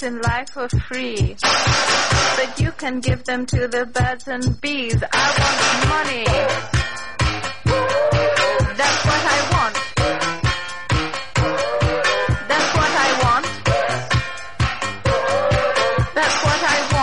in life for free, but you can give them to the birds and bees. I want money. That's what I want. That's what I want. That's what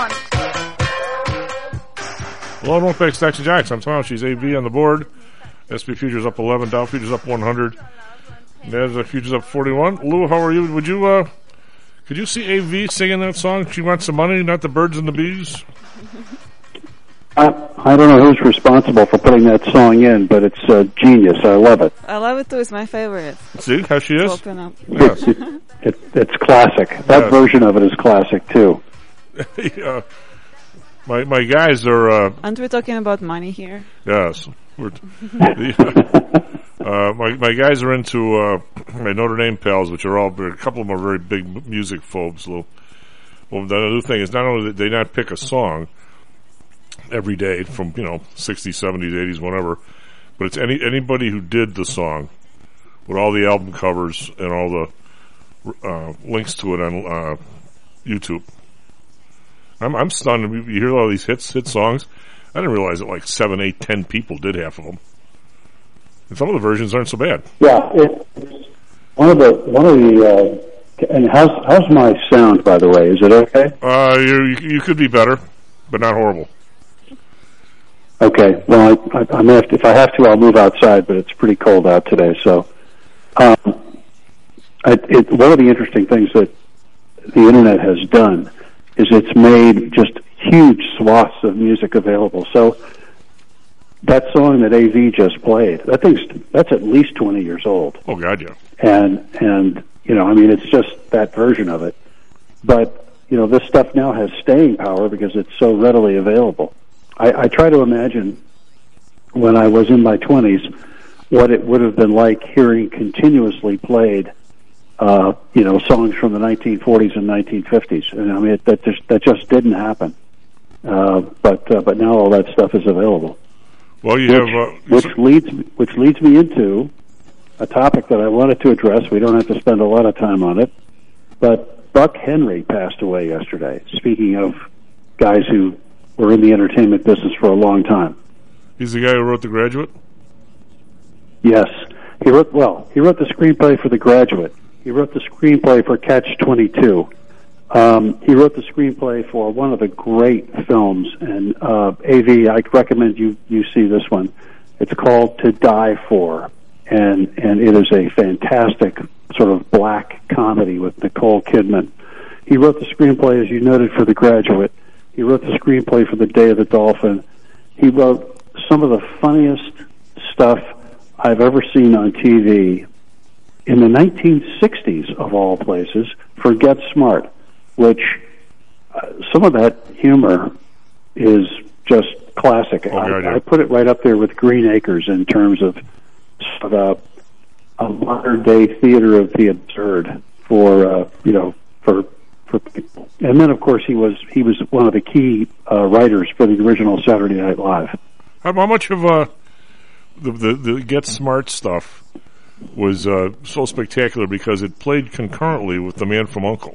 I want. Well, I won't pick Staction Jacks. I'm telling you, she's AV on the board. SP Futures up 11, Dow Futures up 100. NASDAQ Futures up 41. Lou, how are you? Could you see AV singing that song? She wants some money, not the birds and the bees. I don't know who's responsible for putting that song in, but it's genius. I love it. I love it too. It's my favorite. See how she is? Open up. Yes. It's classic. That version of it is classic too. Yeah. My guys are. Aren't we talking about money here? Yes. My guys are into my Notre Dame pals, which are all a couple of them are very big music phobes. Well, the other thing is not only that they not pick a song every day from 60s, 70s, 80s, whatever, but it's anybody who did the song with all the album covers and all the links to it on YouTube. I'm stunned. You hear all these hit songs. I didn't realize that like 7, 8, 10 people did half of them. And some of the versions aren't so bad. Yeah, it's one of the. And how's my sound, by the way? Is it okay? You could be better, but not horrible. Okay. Well, I may have to, if I have to, I'll move outside, but it's pretty cold out today. So, one of the interesting things that the internet has done is it's made just huge swaths of music available. So that song that AV just played, that's at least 20 years old. Oh God, yeah. And it's just that version of it. But this stuff now has staying power because it's so readily available. I try to imagine when I was in my 20s what it would have been like hearing continuously played songs from the 1940s and 1950s. And I mean, that just didn't happen. But now all that stuff is available. Well, which leads me into a topic that I wanted to address. We don't have to spend a lot of time on it, but Buck Henry passed away yesterday. Speaking of guys who were in the entertainment business for a long time. He's the guy who wrote The Graduate? Yes. He wrote the screenplay for The Graduate. He wrote the screenplay for Catch-22. He wrote the screenplay for one of the great films, and AV, I recommend you see this one. It's called To Die For, and it is a fantastic sort of black comedy with Nicole Kidman. He wrote the screenplay, as you noted, for The Graduate. He wrote the screenplay for The Day of the Dolphin. He wrote some of the funniest stuff I've ever seen on TV in the 1960s, of all places, for Get Smart, which some of that humor is just classic. I put it right up there with Green Acres in terms of a modern-day theater of the absurd for people. And then, of course, he was one of the key writers for the original Saturday Night Live. How much of the Get Smart stuff was so spectacular because it played concurrently with The Man from U.N.C.L.E.?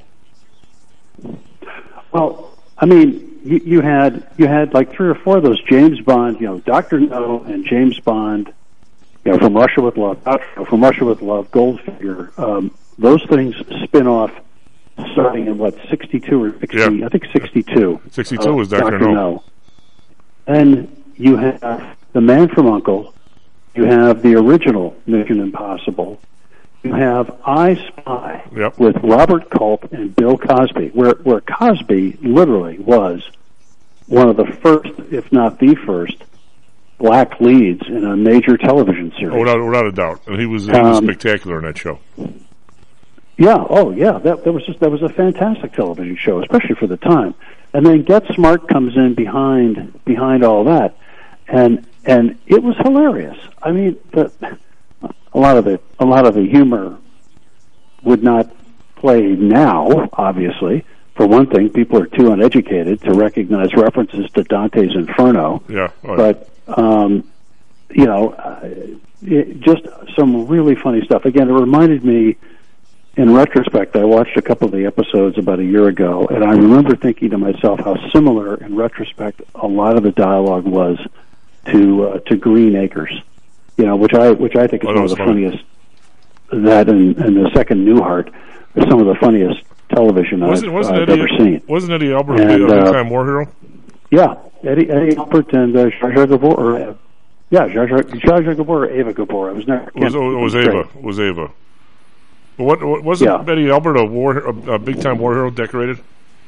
Well, I mean, you had like 3 or 4 of those James Bond, Dr. No and James Bond, From Russia with Love, Goldfinger. Those things spin off starting in 62 or 60? Yeah. I think 62. 62 was Dr. No. And you have The Man from U.N.C.L.E., you have the original Mission Impossible, you have I Spy with Robert Culp and Bill Cosby, where Cosby literally was one of the first, if not the first, black leads in a major television series. Oh, without a doubt. And he was spectacular in that show. Yeah, that was a fantastic television show, especially for the time. And then Get Smart comes in behind all that, and it was hilarious. I mean, a lot of the humor would not play now, obviously. For one thing, people are too uneducated to recognize references to Dante's Inferno. Yeah. But just some really funny stuff. Again, it reminded me, in retrospect, I watched a couple of the episodes about a year ago, and I remember thinking to myself how similar, in retrospect, a lot of the dialogue was to Green Acres. You know, which I think is one of the funniest. That and the second Newhart is some of the funniest television I've ever seen. Wasn't Eddie Albert a big-time war hero? Yeah, Eddie Albert and Zsa Zsa Gabor. Zsa Zsa Gabor or Ava Gabor. It was Ava. It was Ava. What wasn't Eddie Albert a big-time war hero, decorated?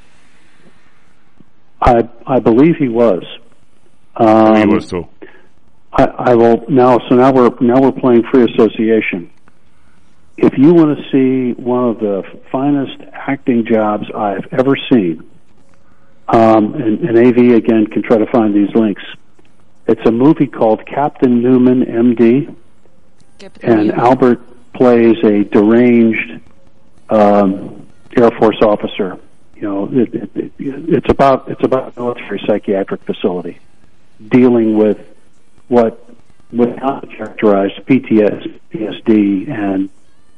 I believe he was. He was too. I will now. So now we're playing free association. If you want to see one of the finest acting jobs I've ever seen, and AV again can try to find these links. It's a movie called Captain Newman, M.D., and Albert plays a deranged Air Force officer. You know, it's about a military psychiatric facility dealing with what would not be characterized PTSD and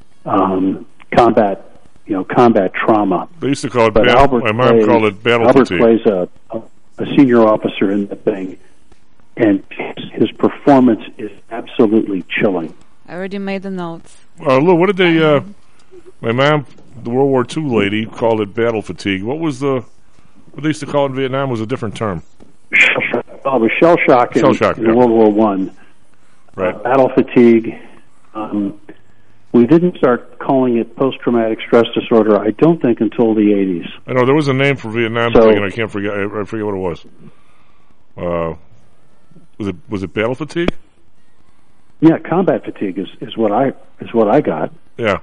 combat trauma. They used to call it my mom called it battle fatigue. Albert plays a senior officer in the thing, and his performance is absolutely chilling. I already made the notes. Lou, what did they? My mom, the World War II lady, called it battle fatigue. What they used to call it in Vietnam was a different term. It was shell shock in World War One. Right. Battle fatigue. We didn't start calling it post-traumatic stress disorder, I don't think, until the 80s. I know there was a name for Vietnam thing, and I can't forget. I forget what it was. Was it battle fatigue? Yeah, combat fatigue is what I got. Yeah.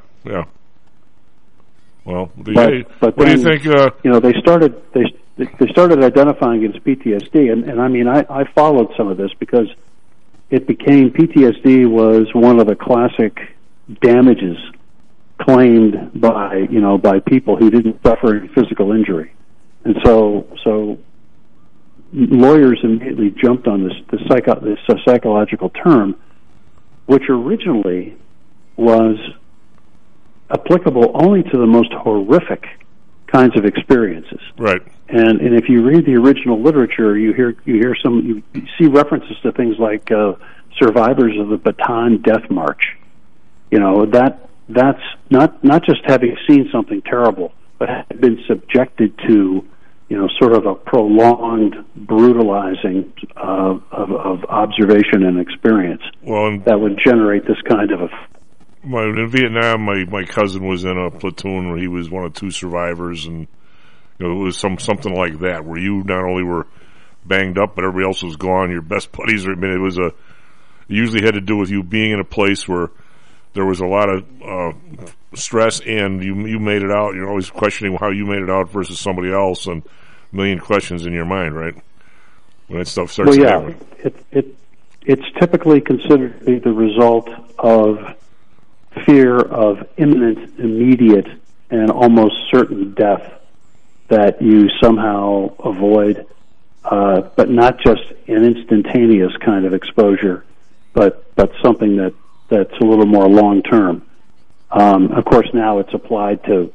Well, but what do you think? They started identifying it as PTSD, and I mean, I followed some of this because it became PTSD was one of the classic damages claimed by people who didn't suffer any physical injury, and so lawyers immediately jumped on this psychological term, which originally was applicable only to the most horrific kinds of experiences. Right. And if you read the original literature, you see references to things like survivors of the Bataan Death March. You know, that's not just having seen something terrible, but having been subjected to, sort of a prolonged brutalizing of observation and experience. Well, that would generate this kind of in Vietnam, my cousin was in a platoon where he was one of two survivors, and it was something like that, where you not only were banged up, but everybody else was gone. Your best buddies were. I mean, it usually had to do with you being in a place where there was a lot of stress, and you made it out. You're always questioning how you made it out versus somebody else, and a million questions in your mind, right? When that stuff starts to happen. It's typically considered to be the result of fear of imminent, immediate, and almost certain death that you somehow avoid, but not just an instantaneous kind of exposure, but something that's a little more long term. Of course, now it's applied to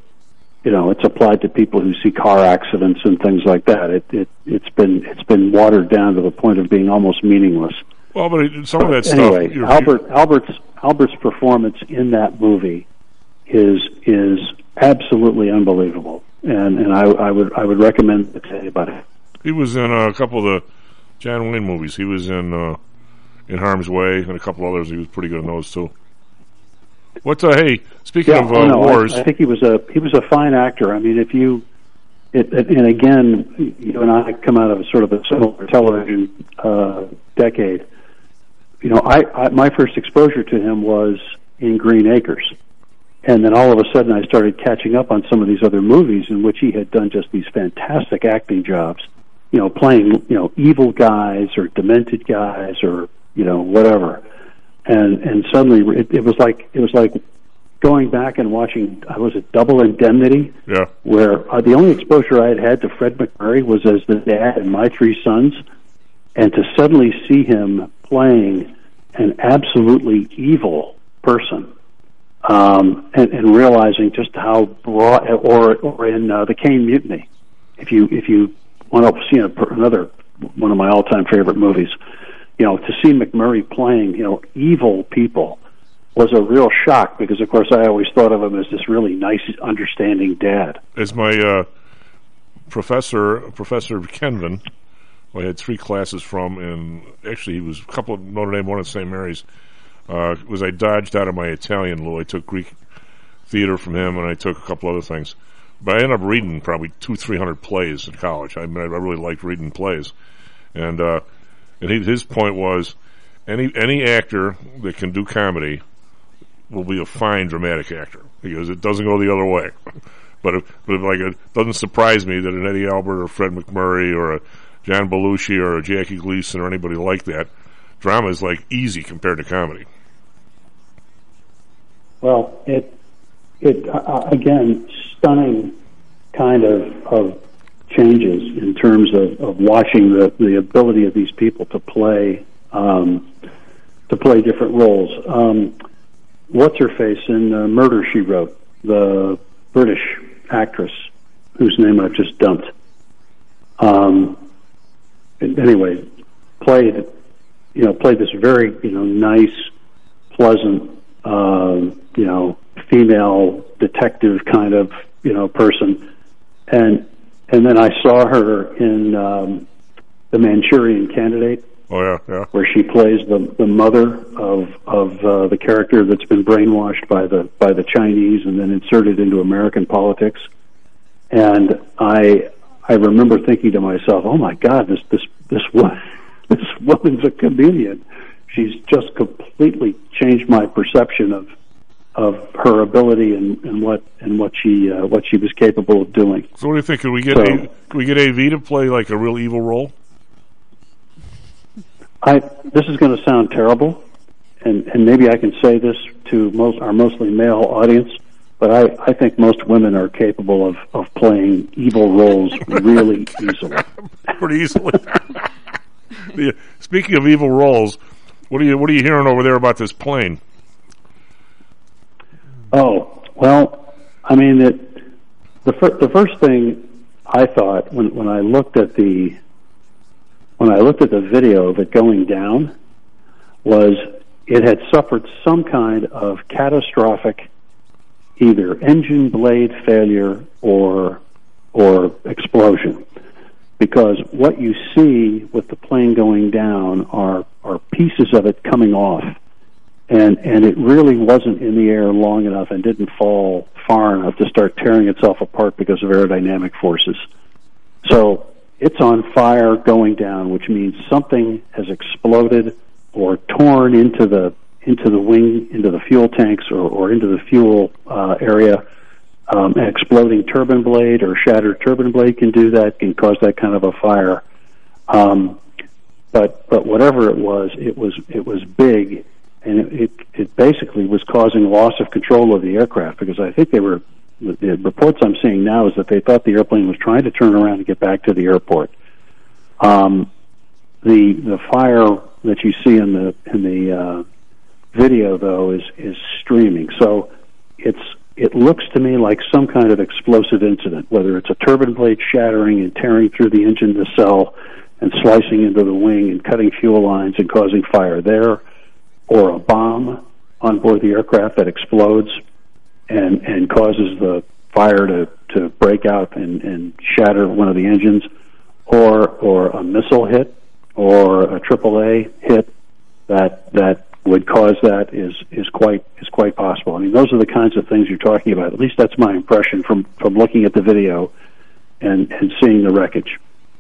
people who see car accidents and things like that. It's been watered down to the point of being almost meaningless. Well, but some of that anyway, stuff. Albert's performance in that movie is absolutely unbelievable, and I would recommend it to anybody. He was in a couple of the John Wayne movies. He was in Harm's Way and a couple others. He was pretty good in those too. Hey, speaking of wars, I think he was a fine actor. I mean, and again, you and I come out of a sort of a similar television decade. My first exposure to him was in Green Acres. And then all of a sudden I started catching up on some of these other movies in which he had done just these fantastic acting jobs, playing, evil guys or demented guys or, whatever. And suddenly it was like going back and watching, was it Double Indemnity? Yeah. Where the only exposure I had to Fred MacMurray was as the dad in My Three Sons. And to suddenly see him playing an absolutely evil person and realizing just how broad, or in the Caine Mutiny, if you want to see another one of my all-time favorite movies, to see McMurray playing, evil people was a real shock because, of course, I always thought of him as this really nice, understanding dad. As my Professor Kenvin, who I had 3 classes from, and actually he was a couple of Notre Dame, one at St. Mary's, I dodged out of my Italian law. I took Greek theater from him, and I took a couple other things. But I ended up reading probably 200-300 plays in college. I really liked reading plays. And his point was, any actor that can do comedy will be a fine dramatic actor because it doesn't go the other way. But it doesn't surprise me that an Eddie Albert or Fred McMurray or a John Belushi or a Jackie Gleason or anybody like that, drama is like easy compared to comedy. Well, it again, stunning kind of changes in terms of watching the ability of these people to play different roles. What's her face in Murder, She Wrote, the British actress whose name I've just dumped. Anyway, played this very nice, pleasant female detective kind of person, and then I saw her in The Manchurian Candidate. Oh yeah. Where she plays the mother of the character that's been brainwashed by the Chinese and then inserted into American politics. And I remember thinking to myself, oh my God, this woman's a comedian. She's just completely changed my perception of her ability and what she was capable of doing. So what do you think? Could we get AV to play like a real evil role? This is going to sound terrible, and maybe I can say this to our mostly male audience, but I think most women are capable of playing evil roles really easily. Pretty easily. Speaking of evil roles, what are you hearing over there about this plane? Oh, well, I mean, the first thing I thought when I looked at the video of it going down was it had suffered some kind of catastrophic either engine blade failure or explosion, because what you see with the plane going down are pieces of it coming off, and it really wasn't in the air long enough and didn't fall far enough to start tearing itself apart because of aerodynamic forces. So it's on fire going down, which means something has exploded or torn into the wing, into the fuel tanks or into the fuel area. An exploding turbine blade or shattered turbine blade can do that, can cause that kind of a fire. But whatever it was big, and it basically was causing loss of control of the aircraft, because I think the reports I'm seeing now is that they thought the airplane was trying to turn around and get back to the airport. The fire that you see in the video, though, is streaming. So it looks to me like some kind of explosive incident, whether it's a turbine blade shattering and tearing through the engine nacelle and slicing into the wing and cutting fuel lines and causing fire there, or a bomb on board the aircraft that explodes and causes the fire to break out and shatter one of the engines, or a missile hit or a AAA hit that would cause that is quite possible. I mean, those are the kinds of things you're talking about. At least that's my impression from looking at the video and seeing the wreckage.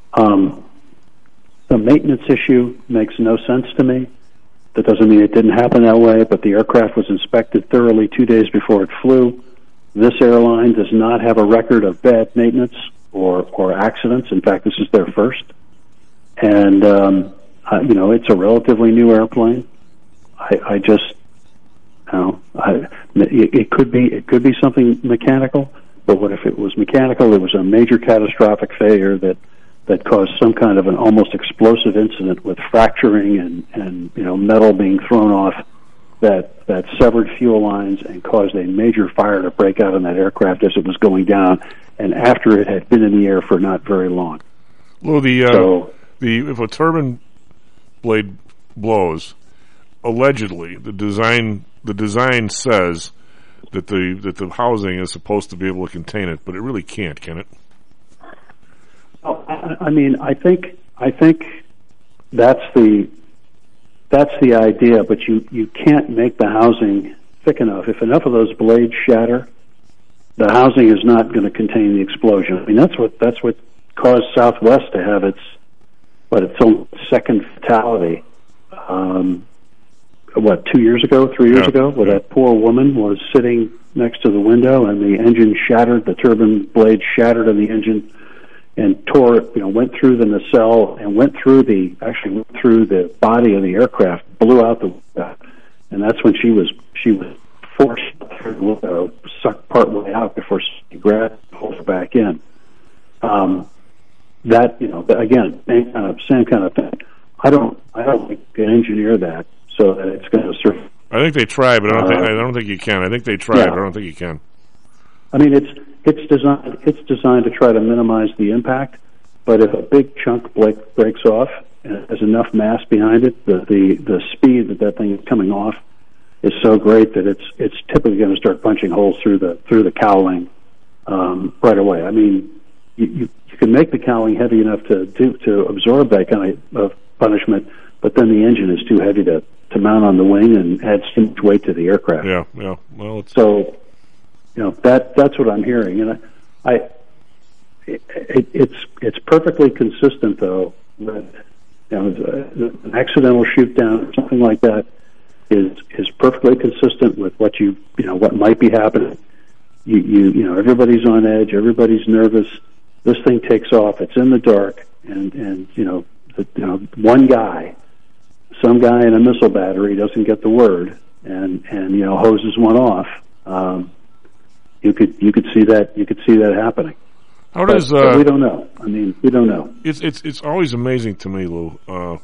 The maintenance issue makes no sense to me. That doesn't mean it didn't happen that way, but the aircraft was inspected thoroughly 2 days before it flew. This airline does not have a record of bad maintenance or accidents. In fact, this is their first. And, it's a relatively new airplane. It could be something mechanical, but what if it was mechanical? It was a major catastrophic failure that caused some kind of an almost explosive incident with fracturing and metal being thrown off that severed fuel lines and caused a major fire to break out on that aircraft as it was going down, and after it had been in the air for not very long. Well, if a turbine blade blows, allegedly the design says that the housing is supposed to be able to contain it, but it really can't, can it? Well, I mean, I think that's the idea, but you can't make the housing thick enough. If enough of those blades shatter, the housing is not going to contain the explosion. I mean, that's what caused Southwest to have its own second fatality. 2 years ago, 3 years ago, where that poor woman was sitting next to the window and the engine shattered, the turbine blade shattered in the engine and went through the nacelle and went through the body of the aircraft, blew out the window, and that's when she was forced through the window, sucked part way out before she grabbed and pulled her back in. Again, same kind of thing. I don't think you can engineer that so that it's going to survive. I think they try, but I don't think you can. I think they try, but I don't think you can. I mean, it's designed to try to minimize the impact, but if a big chunk breaks off and there's enough mass behind it, the speed that thing is coming off is so great that it's typically going to start punching holes through the cowling right away. I mean, you can make the cowling heavy enough to absorb that kind of punishment, but then the engine is too heavy to mount on the wing and adds too much weight to the aircraft. Yeah. Well, so that's what I'm hearing, and it's perfectly consistent though with an accidental shoot down or something like that is perfectly consistent with what what might be happening. Everybody's on edge, everybody's nervous. This thing takes off. It's in the dark, and one guy, some guy in a missile battery doesn't get the word, and hoses one off. You could see that happening. How does but we don't know. I mean, we don't know. It's always amazing to me, Lou.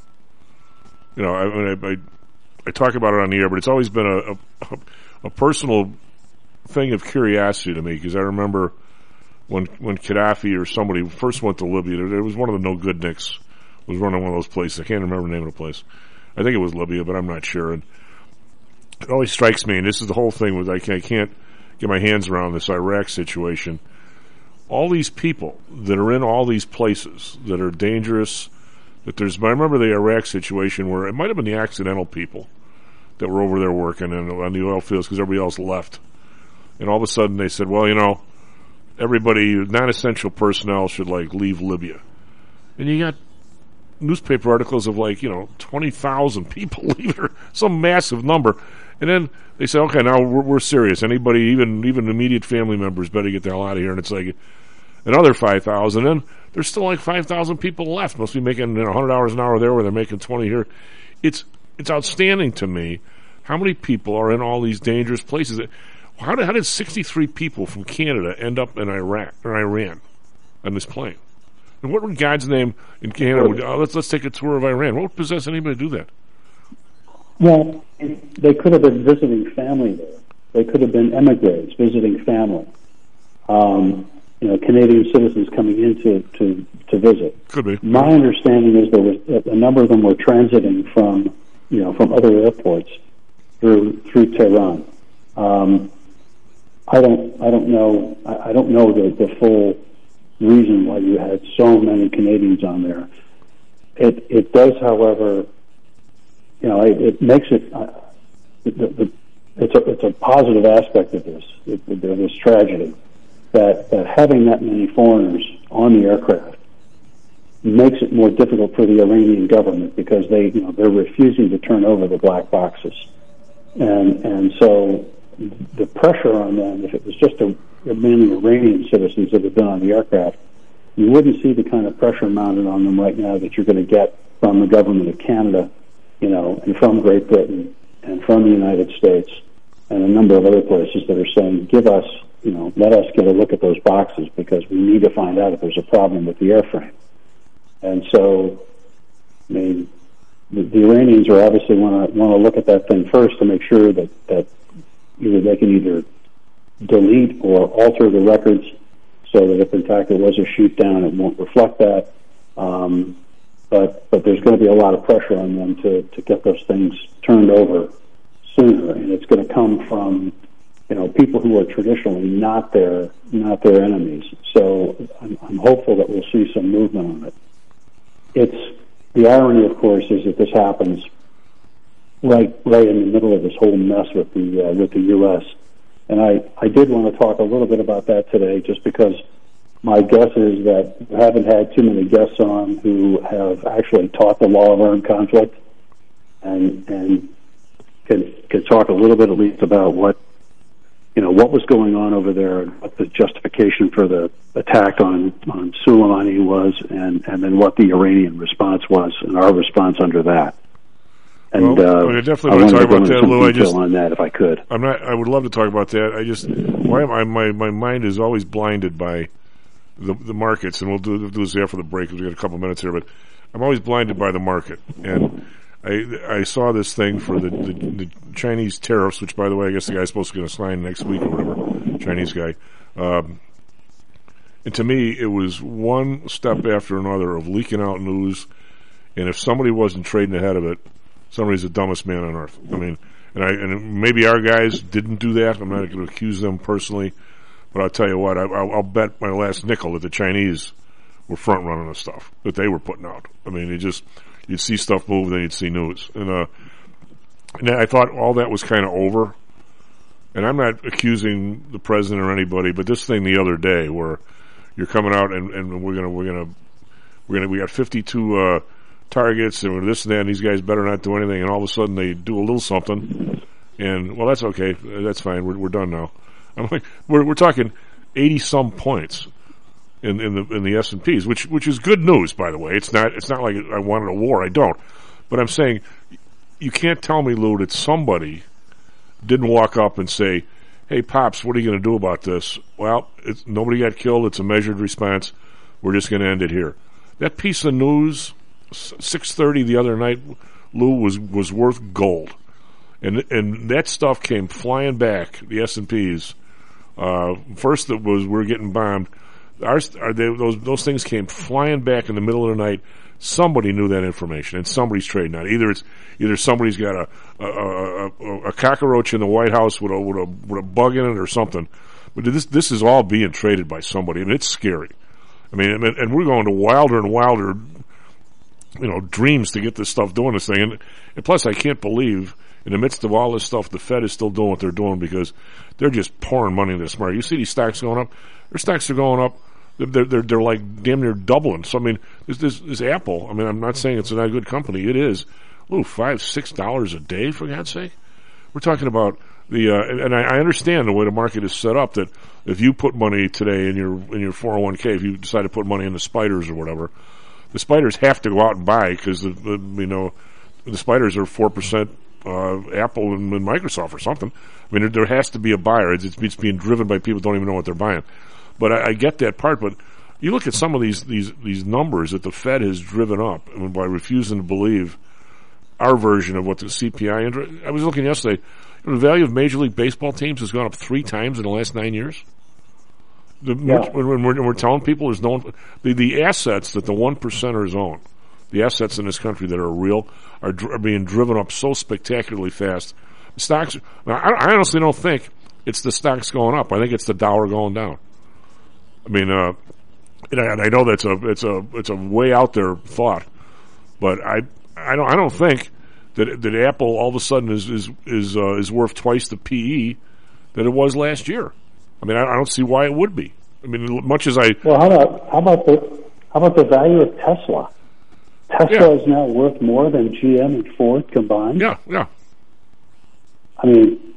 I talk about it on the air, but it's always been a personal thing of curiosity to me, because I remember when Gaddafi or somebody first went to Libya, there was one of the no-good-nicks was running one of those places. I can't remember the name of the place. I think it was Libya, but I'm not sure. And it always strikes me, and this is the whole thing with I can't get my hands around this Iraq situation. All these people that are in all these places that are dangerous, I remember the Iraq situation where it might have been the accidental people that were over there working on the oil fields because everybody else left. And all of a sudden they said, well, everybody, non-essential personnel should leave Libya. And you got newspaper articles of 20,000 people leave, or some massive number. And then they say, okay, now we're serious. Anybody, even immediate family members, better get the hell out of here. And it's another 5,000. And there's still 5,000 people left. Must be making $100 an hour there where they're making 20 here. It's outstanding to me how many people are in all these dangerous places. How did 63 people from Canada end up in Iraq or Iran on this plane? And what would God's name in Canada? Let's take a tour of Iran. What would possess anybody to do that? Well, they could have been visiting family there. They could have been emigres visiting family. Canadian citizens coming in to visit. Could be. My understanding is there was a number of them were transiting from other airports through Tehran. I don't know the full reason why you had so many Canadians on there. It does, however, it makes it. It's a positive aspect of this tragedy that having that many foreigners on the aircraft makes it more difficult for the Iranian government, because they're refusing to turn over the black boxes, and so the pressure on them, if it was just mainly Iranian citizens that had been on the aircraft, you wouldn't see the kind of pressure mounted on them right now that you're going to get from the government of Canada, and from Great Britain and from the United States and a number of other places that are saying, let us get a look at those boxes, because we need to find out if there's a problem with the airframe. And so, the Iranians are obviously want to look at that thing first to make sure that either they can either delete or alter the records so that if in fact it was a shoot down, it won't reflect that. But there's going to be a lot of pressure on them to get those things turned over sooner, and it's going to come from people who are traditionally not their enemies. So I'm hopeful that we'll see some movement on it. It's the irony, of course, is that this happens right in the middle of this whole mess with the U.S. And I did want to talk a little bit about that today, just because my guess is that we haven't had too many guests on who have actually taught the law of armed conflict and can talk a little bit at least about what was going on over there and what the justification for the attack on Soleimani was, and then what the Iranian response was and our response under that. And I definitely want to talk about that, Lou. On that, if I could. I would love to talk about that. My mind is always blinded by the markets, and we'll do this after the break because we got a couple minutes here. But I'm always blinded by the market, and I saw this thing for the Chinese tariffs, which, by the way, I guess the guy's supposed to get sign next week or whatever, Chinese guy. And to me, it was one step after another of leaking out news, and if somebody wasn't trading ahead of it, somebody's the dumbest man on earth. I mean, and maybe our guys didn't do that. I'm not going to accuse them personally, but I'll tell you what, I'll bet my last nickel that the Chinese were front running the stuff that they were putting out. I mean, you'd see stuff move, then you'd see news. And I thought all that was kind of over. And I'm not accusing the president or anybody, but this thing the other day where you're coming out and we got 52 targets and this and that, and these guys better not do anything, and all of a sudden they do a little something, and well, that's okay, that's fine, we're done now. I'm like, we're talking 80 some points in the S&Ps, which is good news, by the way. It's not like I wanted a war, I don't, but I'm saying you can't tell me, Lou, that somebody didn't walk up and say, hey, Pops, what are you going to do about this? Well, nobody got killed, it's a measured response, we're just going to end it here. That piece of news 6:30 the other night, Lou, was worth gold, and that stuff came flying back. The S&Ps first it was we're getting bombed. Those things came flying back in the middle of the night. Somebody knew that information, and somebody's trading on it. Either somebody's got a cockroach in the White House with a bug in it or something. But this is all being traded by somebody, and it's scary. I mean, and we're going to wilder and wilder dreams to get this stuff doing this thing. And plus, I can't believe in the midst of all this stuff, the Fed is still doing what they're doing because they're just pouring money into this market. You see these stocks going up. Their stocks are going up. They're like damn near doubling. So I mean, this Apple. I mean, I'm not saying it's not a good company. It is. $5, $6 a day, for God's sake. We're talking about and I understand the way the market is set up, that if you put money today in your 401k, if you decide to put money in the spiders or whatever, the spiders have to go out and buy because the spiders are 4% Apple and Microsoft or something. I mean, there has to be a buyer. It's being driven by people who don't even know what they're buying. But I get that part. But you look at some of these numbers that the Fed has driven up, by refusing to believe our version of what the CPI. I was looking yesterday. The value of Major League Baseball teams has gone up 3 times in the last 9 years. When we're telling people there's the assets that the 1%ers own, the assets in this country that are real, are being driven up so spectacularly fast. Stocks. Now, I honestly don't think it's the stocks going up. I think it's the dollar going down. I mean, and I know it's a way out there thought, but I don't think that Apple all of a sudden is worth twice the PE that it was last year. I mean, I don't see why it would be. I mean, much as I... Well, how about the value of Tesla? Tesla is now worth more than GM and Ford combined. Yeah. I mean,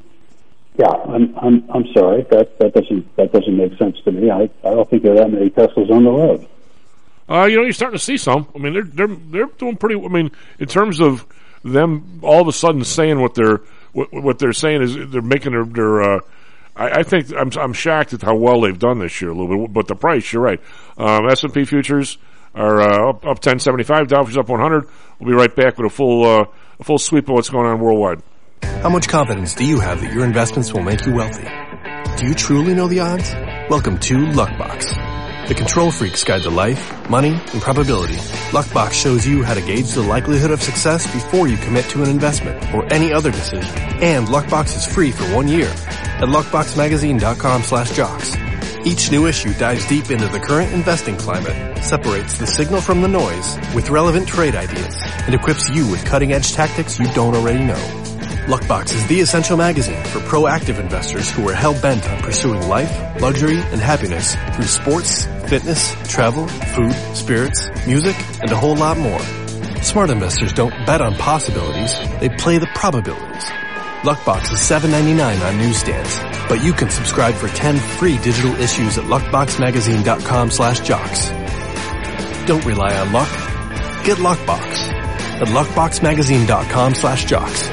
I'm sorry. That doesn't make sense to me. I don't think there are that many Teslas on the road. You're starting to see some. I mean, they're doing pretty. I mean, in terms of them, all of a sudden saying what they're saying is they're making their I think I'm shocked at how well they've done this year a little bit, but the price, you're right. S&P futures are up 1075. Dow Futures up 100. We'll be right back with a full sweep of what's going on worldwide. How much confidence do you have that your investments will make you wealthy? Do you truly know the odds? Welcome to Luckbox, the control freak's guide to life, money, and probability. Luckbox shows you how to gauge the likelihood of success before you commit to an investment or any other decision. And Luckbox is free for 1 year at luckboxmagazine.com/jocks. Each new issue dives deep into the current investing climate, separates the signal from the noise with relevant trade ideas, and equips you with cutting-edge tactics you don't already know. Luckbox is the essential magazine for proactive investors who are hell-bent on pursuing life, luxury, and happiness through sports, fitness, travel, food, spirits, music, and a whole lot more. Smart investors don't bet on possibilities, they play the probabilities. Luckbox is $7.99 on newsstands, but you can subscribe for 10 free digital issues at luckboxmagazine.com/jocks. Don't rely on luck. Get Luckbox at luckboxmagazine.com/jocks.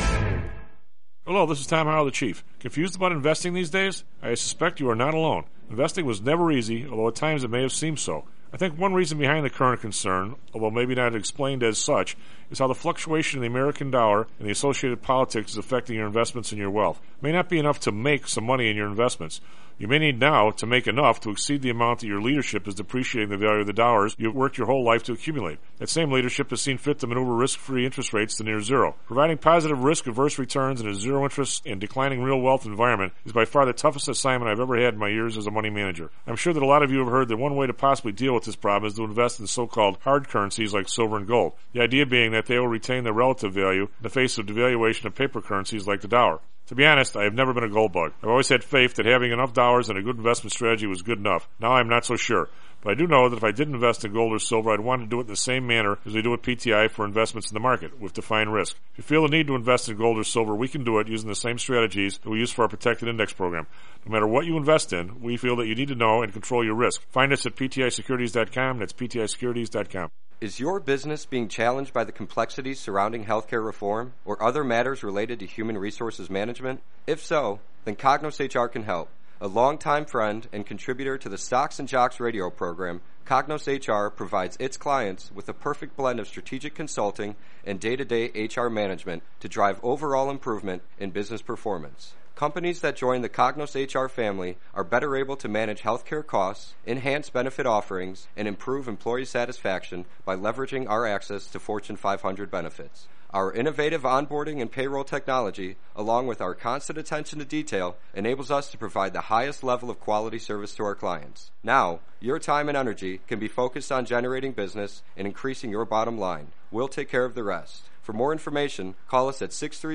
Hello, this is Tom Howell, the Chief. Confused about investing these days? I suspect you are not alone. Investing was never easy, although at times it may have seemed so. I think one reason behind the current concern, although maybe not explained as such, is how the fluctuation in the American dollar and the associated politics is affecting your investments and your wealth. It may not be enough to make some money in your investments. You may need now to make enough to exceed the amount that your leadership is depreciating the value of the dollars you've worked your whole life to accumulate. That same leadership has seen fit to maneuver risk-free interest rates to near zero. Providing positive risk-averse returns in a zero-interest and declining real wealth environment is by far the toughest assignment I've ever had in my years as a money manager. I'm sure that a lot of you have heard that one way to possibly deal with this problem is to invest in so-called hard currencies like silver and gold. The idea being that they will retain their relative value in the face of devaluation of paper currencies like the dollar. To be honest, I have never been a gold bug. I've always had faith that having enough dollars and a good investment strategy was good enough. Now I'm not so sure. But I do know that if I did invest in gold or silver, I'd want to do it in the same manner as we do at PTI for investments in the market, with defined risk. If you feel the need to invest in gold or silver, we can do it using the same strategies that we use for our protected index program. No matter what you invest in, we feel that you need to know and control your risk. Find us at PTIsecurities.com. That's PTIsecurities.com. Is your business being challenged by the complexities surrounding healthcare reform or other matters related to human resources management? If so, then Cognos HR can help. A longtime friend and contributor to the Stocks and Jocks radio program, Cognos HR provides its clients with a perfect blend of strategic consulting and day-to-day HR management to drive overall improvement in business performance. Companies that join the Cognos HR family are better able to manage healthcare costs, enhance benefit offerings, and improve employee satisfaction by leveraging our access to Fortune 500 benefits. Our innovative onboarding and payroll technology, along with our constant attention to detail, enables us to provide the highest level of quality service to our clients. Now, your time and energy can be focused on generating business and increasing your bottom line. We'll take care of the rest. For more information, call us at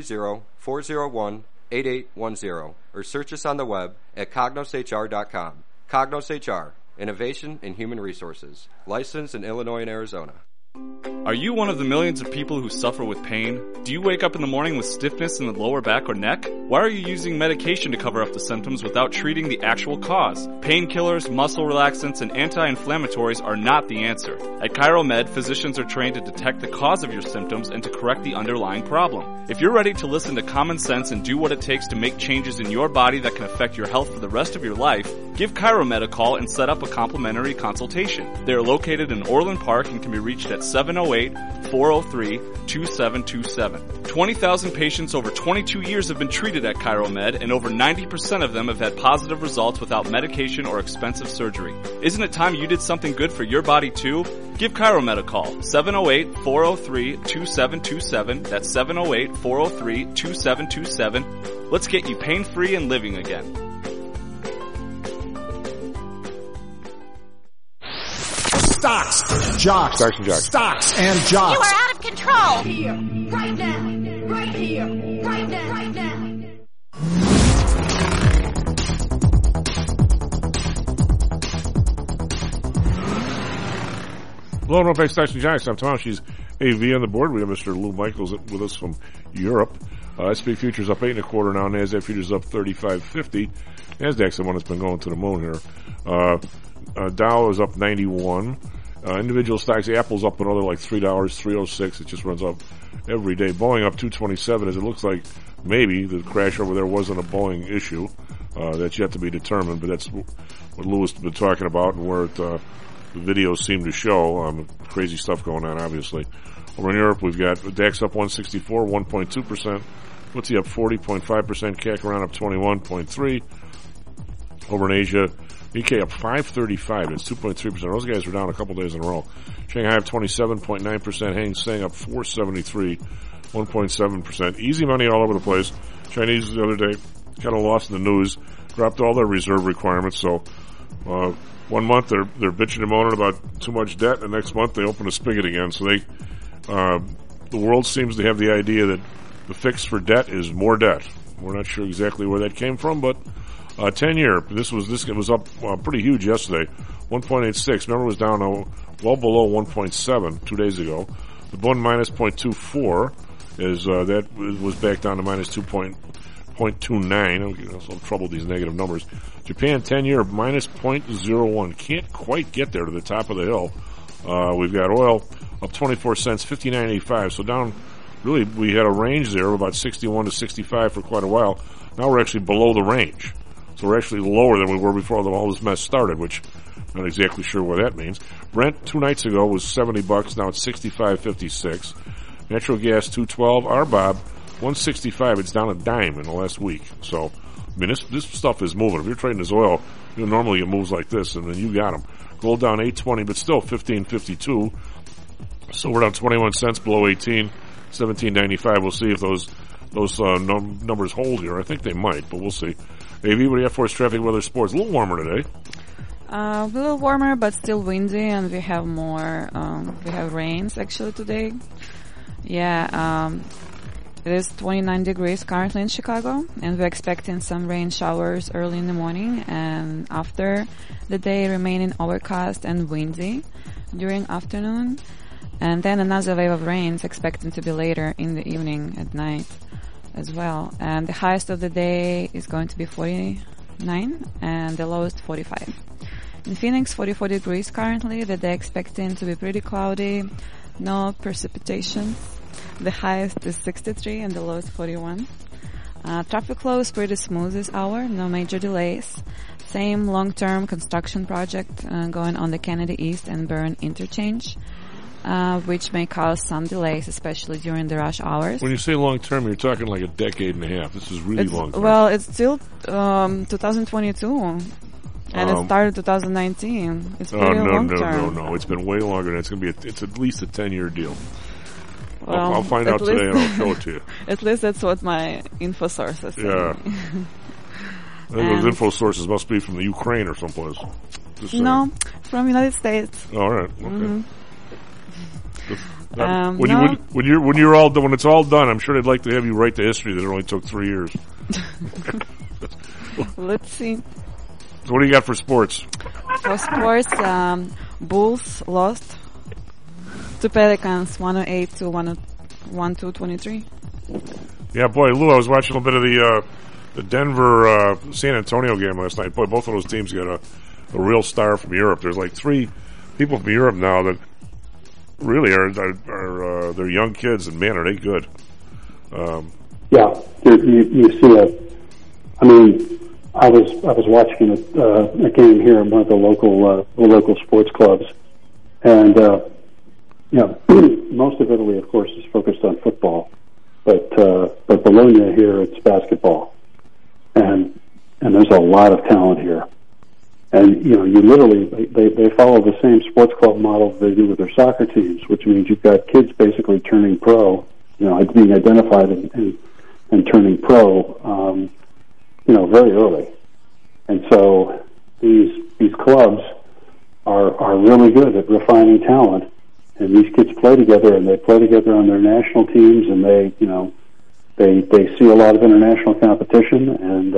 630-401-8810 or search us on the web at cognoshr.com. Cognos HR, innovation in human resources. Licensed in Illinois and Arizona. Are you one of the millions of people who suffer with pain? Do you wake up in the morning with stiffness in the lower back or neck? Why are you using medication to cover up the symptoms without treating the actual cause? Painkillers, muscle relaxants, and anti-inflammatories are not the answer. At ChiroMed, physicians are trained to detect the cause of your symptoms and to correct the underlying problem. If you're ready to listen to common sense and do what it takes to make changes in your body that can affect your health for the rest of your life, give ChiroMed a call and set up a complimentary consultation. They are located in Orland Park and can be reached at 708-403-2727. 20,000 patients over 22 years have been treated at ChiroMed, and over 90% of them have had positive results without medication or expensive surgery. Isn't it time you did something good for your body too? Give ChiroMed a call, 708-403-2727. That's 708-403-2727. Let's get you pain-free and living again. Stocks, jocks, stocks and jocks. You are out of control. Here, right now, right here, right now, right now. Hello, and welcome back to Stocks and Jocks. I'm Tom. She's AV on the board. We have Mr. Lou Michaels with us from Europe. S&P futures up 8.25 now. NASDAQ futures up 35.50. NASDAQ's the one that's been going to the moon here. Dow is up 91. Individual stocks, Apple's up another like $3, $3.06. It just runs up every day. Boeing up 227 as it looks like maybe the crash over there wasn't a Boeing issue. That's yet to be determined, but that's what Lewis has been talking about and where it the videos seem to show. Crazy stuff going on, obviously. Over in Europe, we've got DAX up 164, 1.2%. FTSE up 40.5%. CAC around up 21.3%. Over in Asia, Nikkei up 535. It's 2.3%. Those guys were down a couple days in a row. Shanghai up 27.9%. Hang Seng up 473, 1.7%. Easy money all over the place. Chinese the other day kind of lost in the news, dropped all their reserve requirements. So 1 month they're bitching and moaning about too much debt, and next month they open a spigot again. So the world seems to have the idea that the fix for debt is more debt. We're not sure exactly where that came from, but 10-year, this was up pretty huge yesterday, 1.86. Remember, it was down well below 1.7 2 days ago. The Bund minus 0.24 is that was back down to minus 2.29. I'm some trouble with these negative numbers. Japan 10-year minus 0.01. Can't quite get there to the top of the hill. We've got oil up 24 cents, 59.85. So down. Really, we had a range there of about 61 to 65 for quite a while. Now we're actually below the range. So we're actually lower than we were before all this mess started, which I'm not exactly sure what that means. Brent 2 nights ago was $70. Now it's 65.56. Natural gas 212. RBOB 165. It's down a dime in the last week. So, I mean, this stuff is moving. If you're trading this oil, normally it moves like this, and then you got them. Gold down 820, but still 15.52. So we're down 21 cents below 18. 17.95. We'll see if those numbers hold here. I think they might, but we'll see. AV, what do you have for us? Traffic, weather, sports. A little warmer today. A little warmer, but still windy, and we have more. We have rains actually today. Yeah, it is 29 degrees currently in Chicago, and we're expecting some rain showers early in the morning, and after the day remaining overcast and windy during afternoon. And then another wave of rain is expected to be later in the evening at night as well. And the highest of the day is going to be 49 and the lowest 45. In Phoenix, 44 degrees currently. The day expecting to be pretty cloudy. No precipitation. The highest is 63 and the lowest 41. Traffic flow is pretty smooth this hour. No major delays. Same long-term construction project going on the Kennedy East and Burn interchange. Which may cause some delays, especially during the rush hours. When you say long-term, you're talking like a decade and a half. This is really long-term. Well, it's still 2022, and it started 2019. It's pretty long-term. No. It's been way longer than it's going to be. It's at least a 10-year deal. Well, I'll find out today and I'll show it to you. At least that's what my info sources say. Yeah. I think those info sources must be from the Ukraine or someplace. No, from United States. All right. Okay. Mm-hmm. When it's all done, I'm sure they'd like to have you write the history that it only took 3 years. Let's see. So what do you got for sports? For sports, Bulls lost to Pelicans 108 to 102-23. Yeah, boy, Lou, I was watching a little bit of the Denver San Antonio game last night. Boy, both of those teams got a real star from Europe. There's like 3 people from Europe now that really are they're young kids, and man, are they good. Yeah, you see I was watching a game here at one of the local sports clubs, and most of Italy, of course, is focused on football, but Bologna here, it's basketball, and there's a lot of talent here. And, you literally, they follow the same sports club model they do with their soccer teams, which means you've got kids basically turning pro, being identified and turning pro, very early. And so these clubs are really good at refining talent, and these kids play together, and they play together on their national teams, and they see a lot of international competition, and,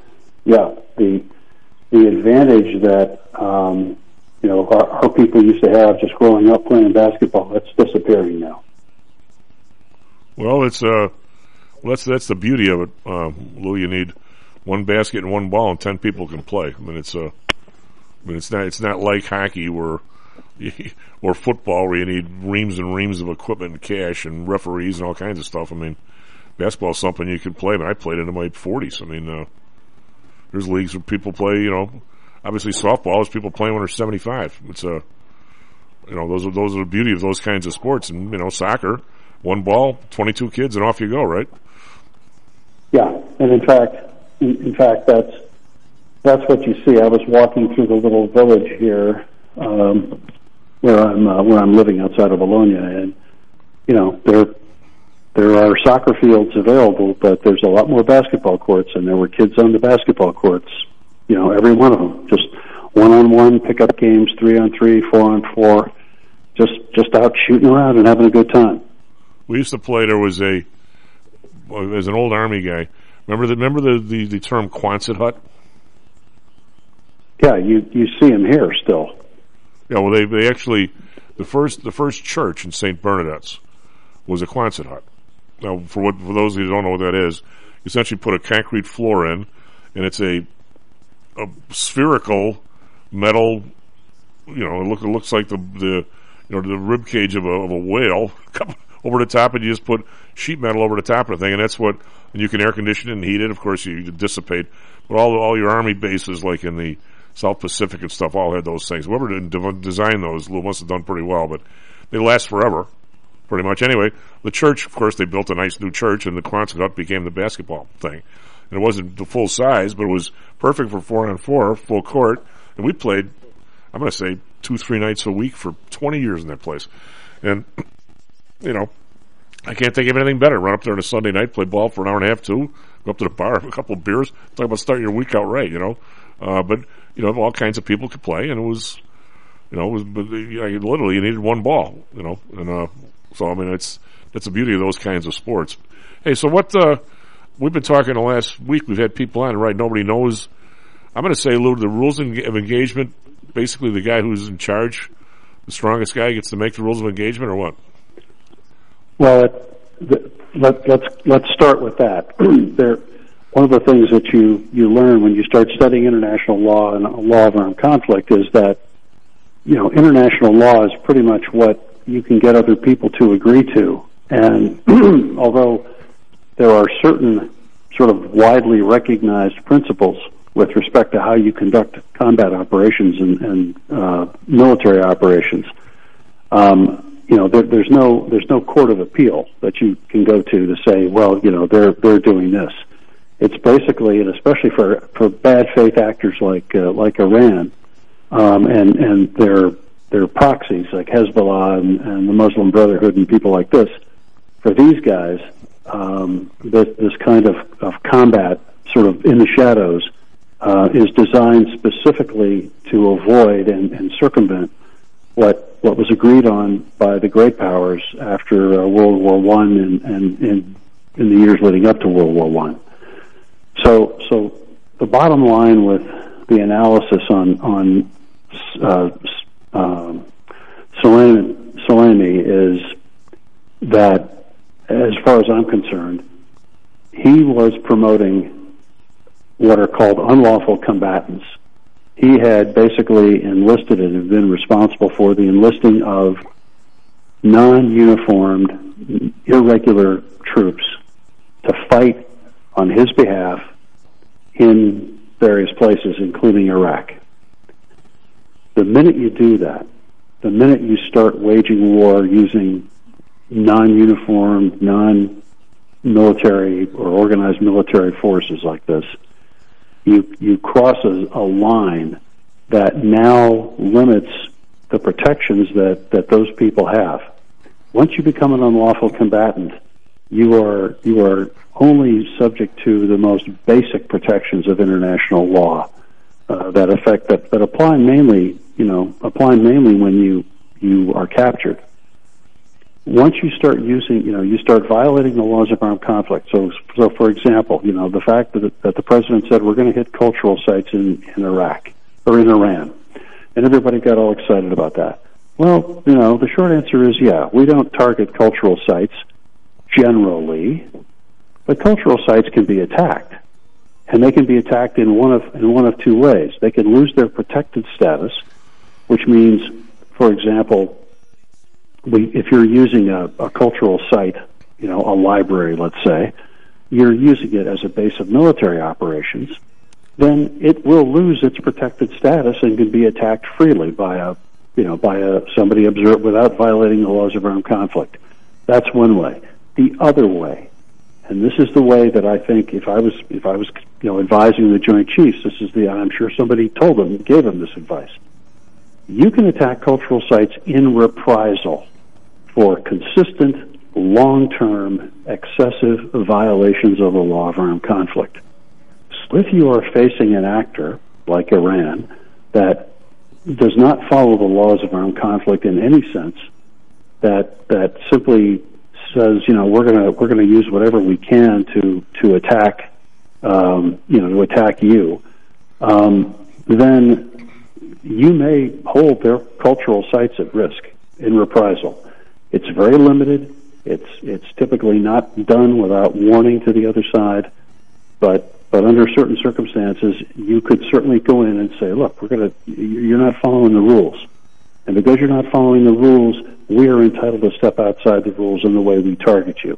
the advantage that our people used to have just growing up playing basketball, that's disappearing now. Well, that's the beauty of it, Lou. You need one basket and one ball, and 10 people can play. It's not like hockey or football where you need reams and reams of equipment and cash and referees and all kinds of stuff. Basketball is something you can play, but I played into my 40s. There's leagues where people play, obviously softball is people playing when they're 75. You know, those are the beauty of those kinds of sports. And, you know, soccer, one ball, 22 kids, and off you go, right? Yeah, and in fact, that's what you see. I was walking through the little village here, where I'm living outside of Bologna, and you know, there are soccer fields available, but there's a lot more basketball courts, and there were kids on the basketball courts. You know, every one of them, just 1-on-1 pickup games, 3-on-3, 4-on-4, just out shooting around and having a good time. We used to play. There was as an old Army guy. Remember the term Quonset hut? Yeah, you see them here still. Yeah, well, they actually the first church in St. Bernadette's was a Quonset hut. Now, for those of you who don't know what that is, you essentially put a concrete floor in, and it's a spherical metal. You know, it looks like the rib cage of a whale over the top, and you just put sheet metal over the top of the thing, and that's what. And you can air condition it and heat it. Of course, you dissipate. But all your Army bases, like in the South Pacific and stuff, all had those things. Whoever designed those must have done pretty well, but they last forever, pretty much. Anyway, the church, of course, they built a nice new church, and the Quonset hut became the basketball thing. And it wasn't the full size, but it was perfect for 4-on-4, full court. And we played, I'm going to say, 2-3 nights a week for 20 years in that place. And, you know, I can't think of anything better. Run up there on a Sunday night, play ball for an hour and a half, 2, go up to the bar, have a couple of beers, talk about starting your week out right, you know. But, you know, all kinds of people could play, and it was, you know, literally you needed one ball, you know. And so, I mean, that's the beauty of those kinds of sports. Hey, so what we've been talking the last week, we've had people on, right? Nobody knows. I'm going to say, Lou, the rules of engagement, basically the guy who's in charge, the strongest guy gets to make the rules of engagement, or what? Well, let's start with that. One of the things that you learn when you start studying international law and law of armed conflict is that, you know, international law is pretty much what you can get other people to agree to. And although there are certain sort of widely recognized principles with respect to how you conduct combat operations and military operations, you know, there's no court of appeal that you can go to say, well, you know, they're doing this. It's basically, and especially for bad faith actors like Iran, and their proxies like Hezbollah and the Muslim Brotherhood and people like this, for these guys, this kind of combat sort of in the shadows is designed specifically to avoid and circumvent what was agreed on by the great powers after World War I and in the years leading up to World War I. So the bottom line with the analysis on Soleimani is that, as far as I'm concerned, he was promoting what are called unlawful combatants. He had basically enlisted and been responsible for the enlisting of non-uniformed, irregular troops to fight on his behalf in various places, including Iraq. The minute you do that, the minute you start waging war using non-uniformed, non-military or organized military forces like this, you cross a line that now limits the protections that those people have. Once you become an unlawful combatant, you are only subject to the most basic protections of international law that apply mainly when you are captured. Once you start you start violating the laws of armed conflict. So for example, the fact that the president said we're going to hit cultural sites in Iraq or in Iran, and everybody got all excited about that. Well, the short answer is we don't target cultural sites generally, but cultural sites can be attacked, and they can be attacked in one of two ways. They can lose their protected status, which means, for example, if you're using a cultural site, a library, let's say, you're using it as a base of military operations, then it will lose its protected status and can be attacked freely by by somebody observed without violating the laws of armed conflict. That's one way. The other way, and this is the way that I think if I was advising the Joint Chiefs, I'm sure somebody gave them this advice. You can attack cultural sites in reprisal for consistent, long-term, excessive violations of the law of armed conflict. So if you are facing an actor like Iran that does not follow the laws of armed conflict in any sense, that simply says, we're going to use whatever we can to attack, to attack you, then you may hold their cultural sites at risk in reprisal. It's very limited. It's typically not done without warning to the other side, but under certain circumstances, you could certainly go in and say, look, you're not following the rules. And because you're not following the rules, we are entitled to step outside the rules in the way we target you.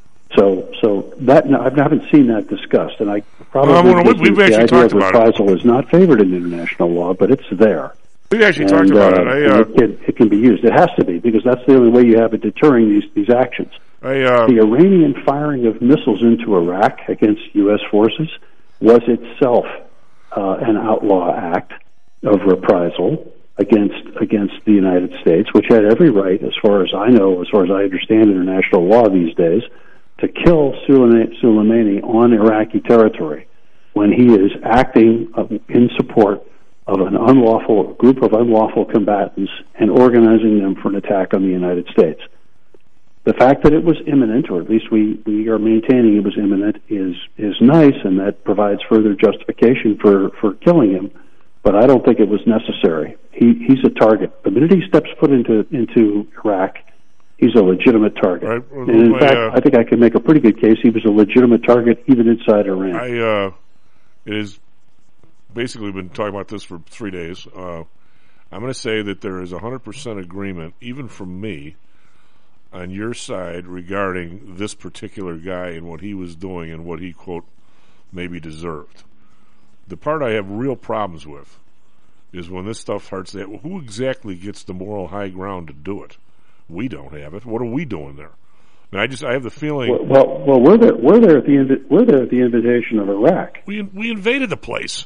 So that I haven't seen that discussed, and I probably we've the actually idea talked of about reprisal is not favored in international law, but it's there. We've actually talked about it. It can be used. It has to be, because that's the only way you have it deterring these actions. The Iranian firing of missiles into Iraq against U.S. forces was itself an outlaw act of reprisal against the United States, which had every right, as far as I know, as far as I understand international law these days, to kill Soleimani on Iraqi territory when he is acting in support of an group of unlawful combatants and organizing them for an attack on the United States. The fact that it was imminent, or at least we are maintaining it was imminent, is nice, and that provides further justification for killing him. But I don't think it was necessary. He's a target. The minute he steps foot into Iraq, he's a legitimate target. Right. And in fact, I think I can make a pretty good case he was a legitimate target even inside Iran. It has basically been talking about this for 3 days. I'm going to say that there is 100% agreement, even from me, on your side regarding this particular guy and what he was doing and what he, quote, maybe deserved. The part I have real problems with is when this stuff starts that, well, who exactly gets the moral high ground to do it? We don't have it. What are we doing there? And I have the feeling. Well, we're there at the invitation of Iraq. We invaded the place.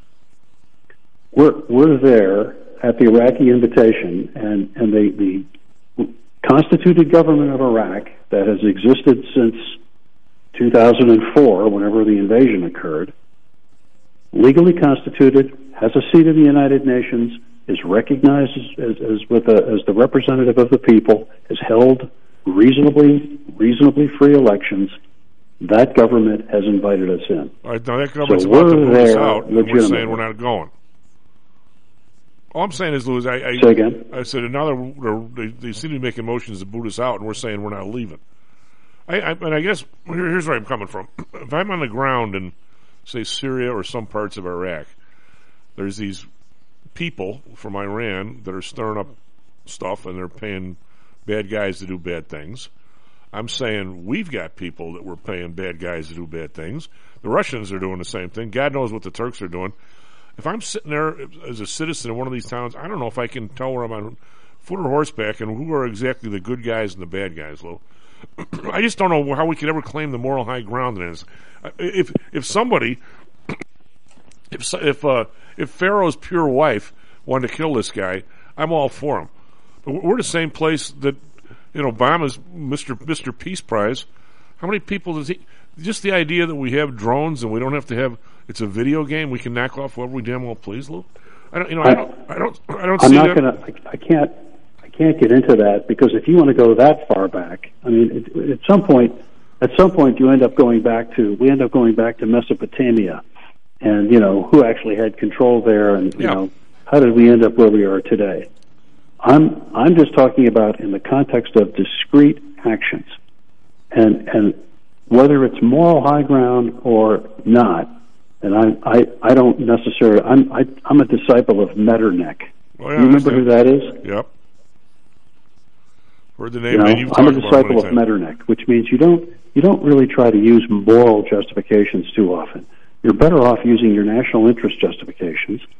We're there at the Iraqi invitation, and the constituted government of Iraq that has existed since 2004, whenever the invasion occurred, legally constituted, has a seat in the United Nations, is recognized as the representative of the people, has held reasonably free elections. That government has invited us in. All right, now that government's about to boot us out, and we're saying we're not going. All I'm saying is, Louis, say again? I said they seem to be making motions to boot us out, and we're saying we're not leaving. And I guess here's where I'm coming from. If I'm on the ground in, say, Syria or some parts of Iraq, there's these people from Iran that are stirring up stuff, and they're paying bad guys to do bad things. I'm saying we've got people that we're paying bad guys to do bad things. The Russians are doing the same thing. God knows what the Turks are doing. If I'm sitting there as a citizen in one of these towns, I don't know if I can tell where I'm on foot or horseback and who are exactly the good guys and the bad guys, Lou. I just don't know how we could ever claim the moral high ground in this. If somebody, if Pharaoh's pure wife wanted to kill this guy, I'm all for him. But we're the same place that, Obama's Mr. Peace Prize. How many people does he? Just the idea that we have drones and we don't have to have. It's a video game. We can knock off whoever we damn well please, Lou. I don't see that. I can't get into that, because if you want to go that far back, I mean, at some point we end up going back to Mesopotamia, and who actually had control there, and how did we end up where we are today? I'm just talking about in the context of discrete actions, and whether it's moral high ground or not. And I don't necessarily. I'm a disciple of Metternich. Oh, yeah, you remember who that is? Yep. Heard the name. I'm a disciple of Metternich, which means you don't really try to use moral justifications too often. You're better off using your national interest justifications,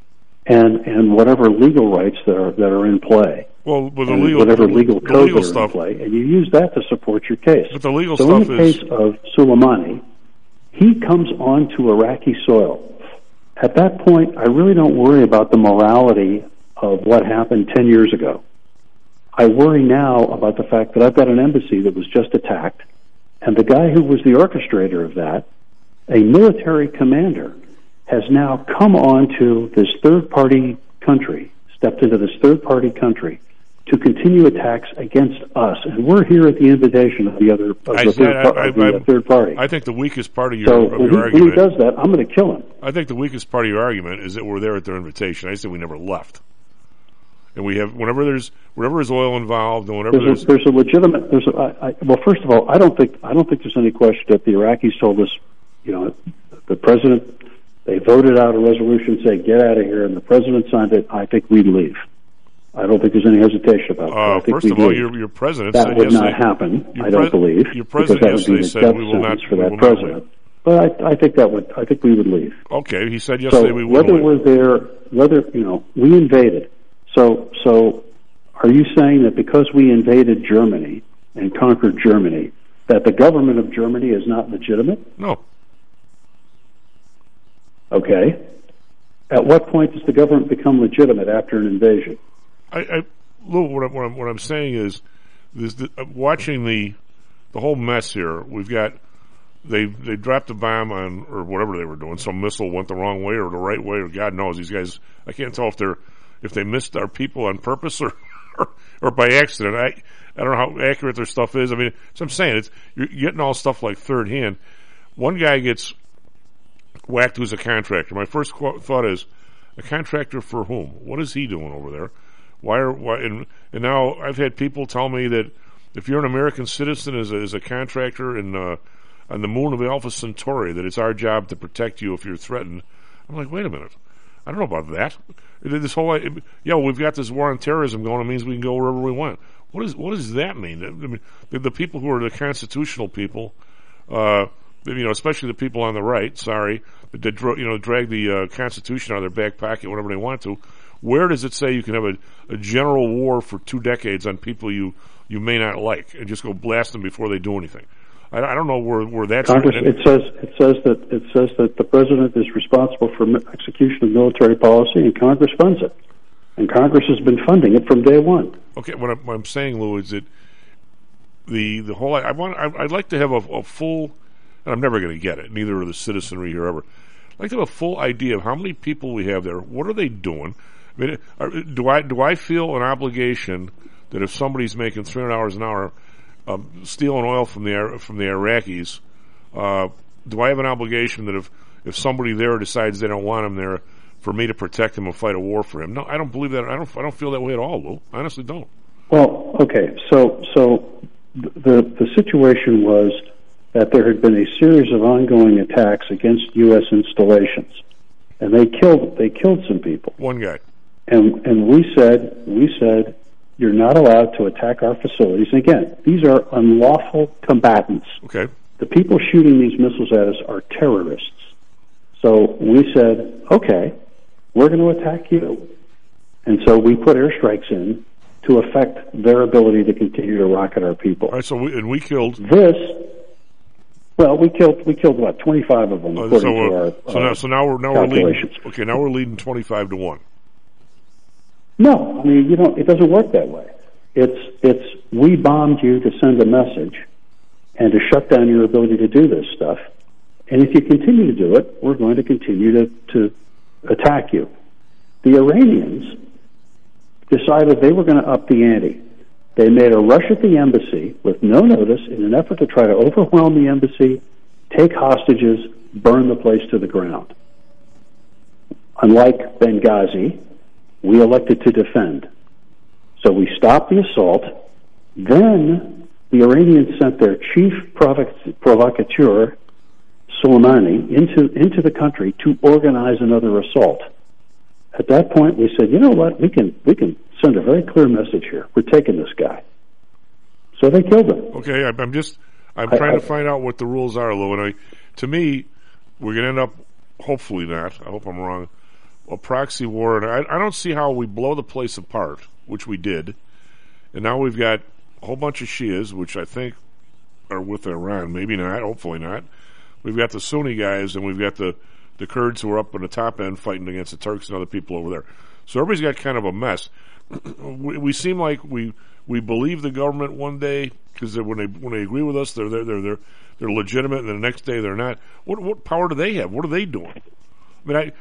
and whatever legal rights that are in play. Well, but whatever legal codes that are stuff, in play, and you use that to support your case. But the legal so stuff in the case of Soleimani, he comes onto Iraqi soil. At that point, I really don't worry about the morality of what happened 10 years ago. I worry now about the fact that I've got an embassy that was just attacked, and the guy who was the orchestrator of that, a military commander, has now come on to this third-party country, stepped into this third-party country to continue attacks against us, and we're here at the invitation of the third party. I think the weakest part of your, so argument... when he does that, I'm going to kill him. I think the weakest part of your argument is that we're there at their invitation. I said we never left. And we have, whenever there's oil involved, and whenever there's a legitimate, well, first of all, I don't think there's any question that the Iraqis told us, the president, they voted out a resolution saying, get out of here, and the president signed it. I think we'd leave. I don't think there's any hesitation about that. I think first of all, your president that said would not happen. I don't believe. Your president yesterday said we will not for that president. But I think we would leave. Okay, he said yesterday we would. Whether we're there, we invaded. So are you saying that because we invaded Germany and conquered Germany, that the government of Germany is not legitimate? No. Okay. At what point does the government become legitimate after an invasion? Lou, what I'm saying is, watching the whole mess here. We've got they dropped a bomb on, or whatever they were doing. Some missile went the wrong way or the right way, or God knows. These guys, I can't tell if they missed our people on purpose or by accident. I don't know how accurate their stuff is. I mean, so I'm saying you're getting all stuff like third hand. One guy gets whacked who's a contractor. My first thought is, a contractor for whom? What is he doing over there? Why? And now I've had people tell me that if you're an American citizen as a contractor on the moon of Alpha Centauri, that it's our job to protect you if you're threatened. I'm like, wait a minute. I don't know about that. This whole, we've got this war on terrorism going. It means we can go wherever we want. What does that mean? I mean, the people who are the constitutional people, especially the people on the right, that drag the Constitution out of their back pocket whenever they want to. Where does it say you can have a general war for 2 decades on people you may not like and just go blast them before they do anything? I don't know where that's. Congress. It says that the president is responsible for execution of military policy, and Congress funds it, and Congress has been funding it from day one. Okay, what I'm saying, Lou, is that the whole. I'd like to have a full, and I'm never going to get it. Neither are the citizenry here ever. I'd like to have a full idea of how many people we have there. What are they doing? I mean, do I feel an obligation that if somebody's making $300 an hour stealing oil from the Iraqis, do I have an obligation that if somebody there decides they don't want him there, for me to protect him and fight a war for him? No, I don't believe that. I don't feel that way at all, Lou. I honestly don't. Well, okay. So the situation was that there had been a series of ongoing attacks against U.S. installations, and they killed some people. One guy. And we said you're not allowed to attack our facilities. And again, these are unlawful combatants. Okay. The people shooting these missiles at us are terrorists. So we said, okay, we're going to attack you. And so we put airstrikes in to affect their ability to continue to rocket our people. All right, so we killed... Well, we killed what, 25 of them, according to our so now we're calculations. leading. Okay, now we're leading 25-1. No, I mean, it doesn't work that way. It's we bombed you to send a message and to shut down your ability to do this stuff. And if you continue to do it, we're going to continue to attack you. The Iranians decided they were going to up the ante. They made a rush at the embassy with no notice in an effort to try to overwhelm the embassy, take hostages, burn the place to the ground. Unlike Benghazi, we elected to defend. So we stopped the assault. Then the Iranians sent their chief provocateur, Soleimani, into the country to organize another assault. At that point, we said, you know what, we can send a very clear message here. We're taking this guy. So they killed him. Okay, I'm trying to find out what the rules are, Lou. And to me, we're going to end up, hopefully not, I hope I'm wrong, a proxy war, and I don't see how we blow the place apart, which we did, and now we've got a whole bunch of Shias, which I think are with Iran. Maybe not, hopefully not. We've got the Sunni guys, and we've got the Kurds who are up on the top end fighting against the Turks and other people over there. So everybody's got kind of a mess. We seem like we believe the government one day because when they agree with us, they're legitimate, and then the next day they're not. What power do they have? What are they doing? The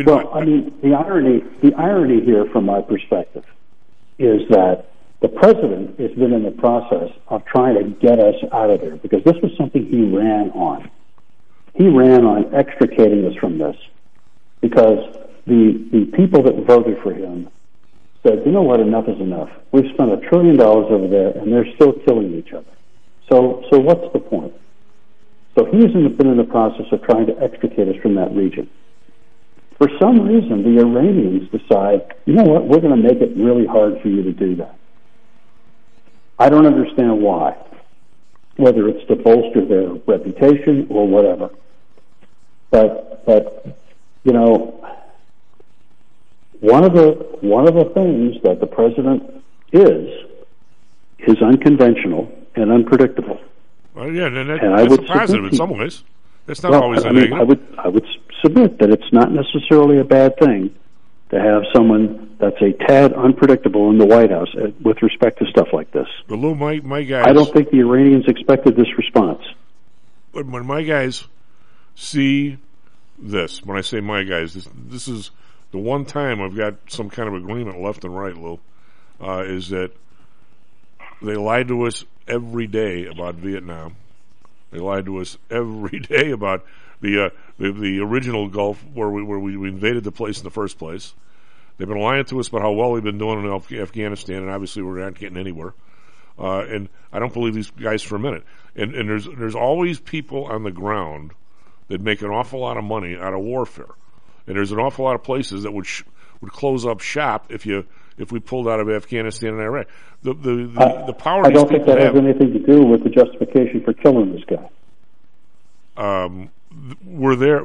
irony here, from my perspective, is that the president has been in the process of trying to get us out of there because this was something he ran on. He ran on extricating us from this because the people that voted for him said, you know what, enough is enough. We've spent $1 trillion over there, and they're still killing each other. So what's the point? So he's been in the process of trying to extricate us from that region. For some reason, the Iranians decide, you know what, we're going to make it really hard for you to do that. I don't understand why, whether it's to bolster their reputation or whatever. But you know, one of the things that the president is unconventional and unpredictable. Well, yeah, and that's a positive in some ways. It's not always a negative. I would submit that it's not necessarily a bad thing to have someone that's a tad unpredictable in the White House with respect to stuff like this. But Lou, my guys, I don't think the Iranians expected this response. But when my guys see this, when I say my guys, this is the one time I've got some kind of agreement left and right, Lou, is that they lied to us every day about Vietnam. They lied to us every day about the original Gulf where we invaded the place in the first place. They've been lying to us about how well we've been doing in Afghanistan, and obviously we're not getting anywhere. And I don't believe these guys for a minute. And there's always people on the ground that make an awful lot of money out of warfare. And there's an awful lot of places that would close up shop if we pulled out of Afghanistan and Iraq. The power. I don't think that has anything to do with the justification for killing this guy. We're there.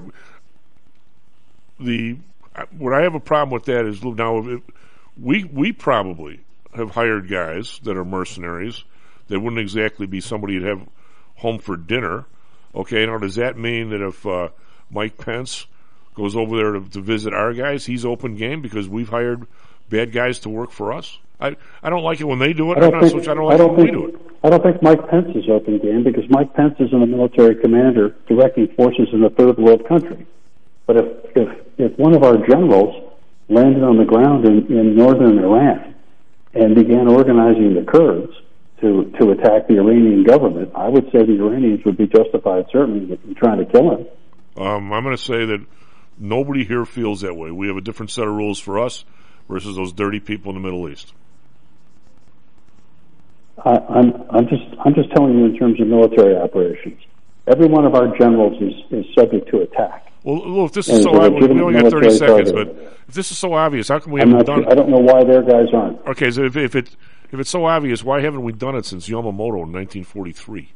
What I have a problem with that is now we probably have hired guys that are mercenaries that wouldn't exactly be somebody you'd have home for dinner. Okay, now does that mean that if Mike Pence goes over there to visit our guys, he's open game because we've hired bad guys to work for us? I don't like it when they do it. I don't like it when we do it. I don't think Mike Pence is open game because Mike Pence isn't a military commander directing forces in a third world country. But if one of our generals landed on the ground in northern Iran and began organizing the Kurds to attack the Iranian government, I would say the Iranians would be justified certainly in trying to kill him. I'm going to say that nobody here feels that way. We have a different set of rules for us versus those dirty people in the Middle East. I'm just telling you in terms of military operations. Every one of our generals is subject to attack. Well, if this is so obvious, we only got 30 seconds, but if this is so obvious, how come we haven't done it? I don't know why their guys aren't. Okay, so if it's so obvious, why haven't we done it since Yamamoto in 1943?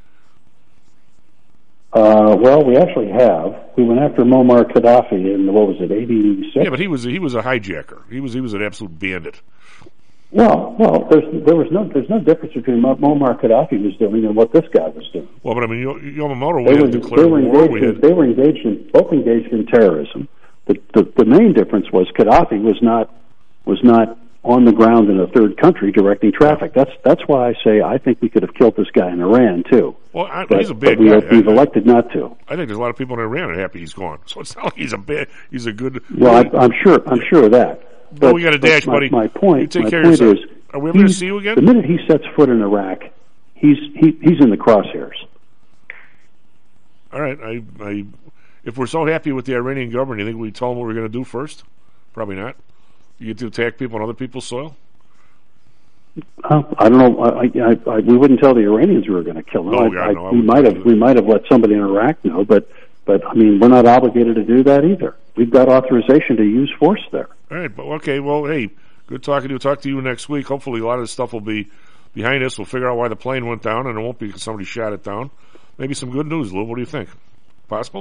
Well, we actually have. We went after Muammar Gaddafi in, what was it, 86? Yeah, but he was a hijacker. He was an absolute bandit. Well, there's no difference between what Muammar Gaddafi was doing and what this guy was doing. Well, but I mean, Yamamoto had declared war. They were both engaged in terrorism. The main difference was Gaddafi was not on the ground in a third country directing traffic. That's why I say I think we could have killed this guy in Iran too. Well, he's a bad guy. We've elected not to. I think there's a lot of people in Iran are happy he's gone. So it's not like he's a good. Well, I'm sure of that. But we got a dash, buddy. My point you take care of yourself. Is, are we ever going to see you again? The minute he sets foot in Iraq, he's in the crosshairs. All right. If we're so happy with the Iranian government, you think we tell them what we're going to do first? Probably not. You get to attack people on other people's soil? I don't know. We wouldn't tell the Iranians we were going to kill them. No. We might have let somebody in Iraq know, but I mean, we're not obligated to do that either. We've got authorization to use force there. All right, but okay. Well, hey, good talking to you. Talk to you next week. Hopefully, a lot of this stuff will be behind us. We'll figure out why the plane went down, and it won't be because somebody shot it down. Maybe some good news, Lou. What do you think? Possible?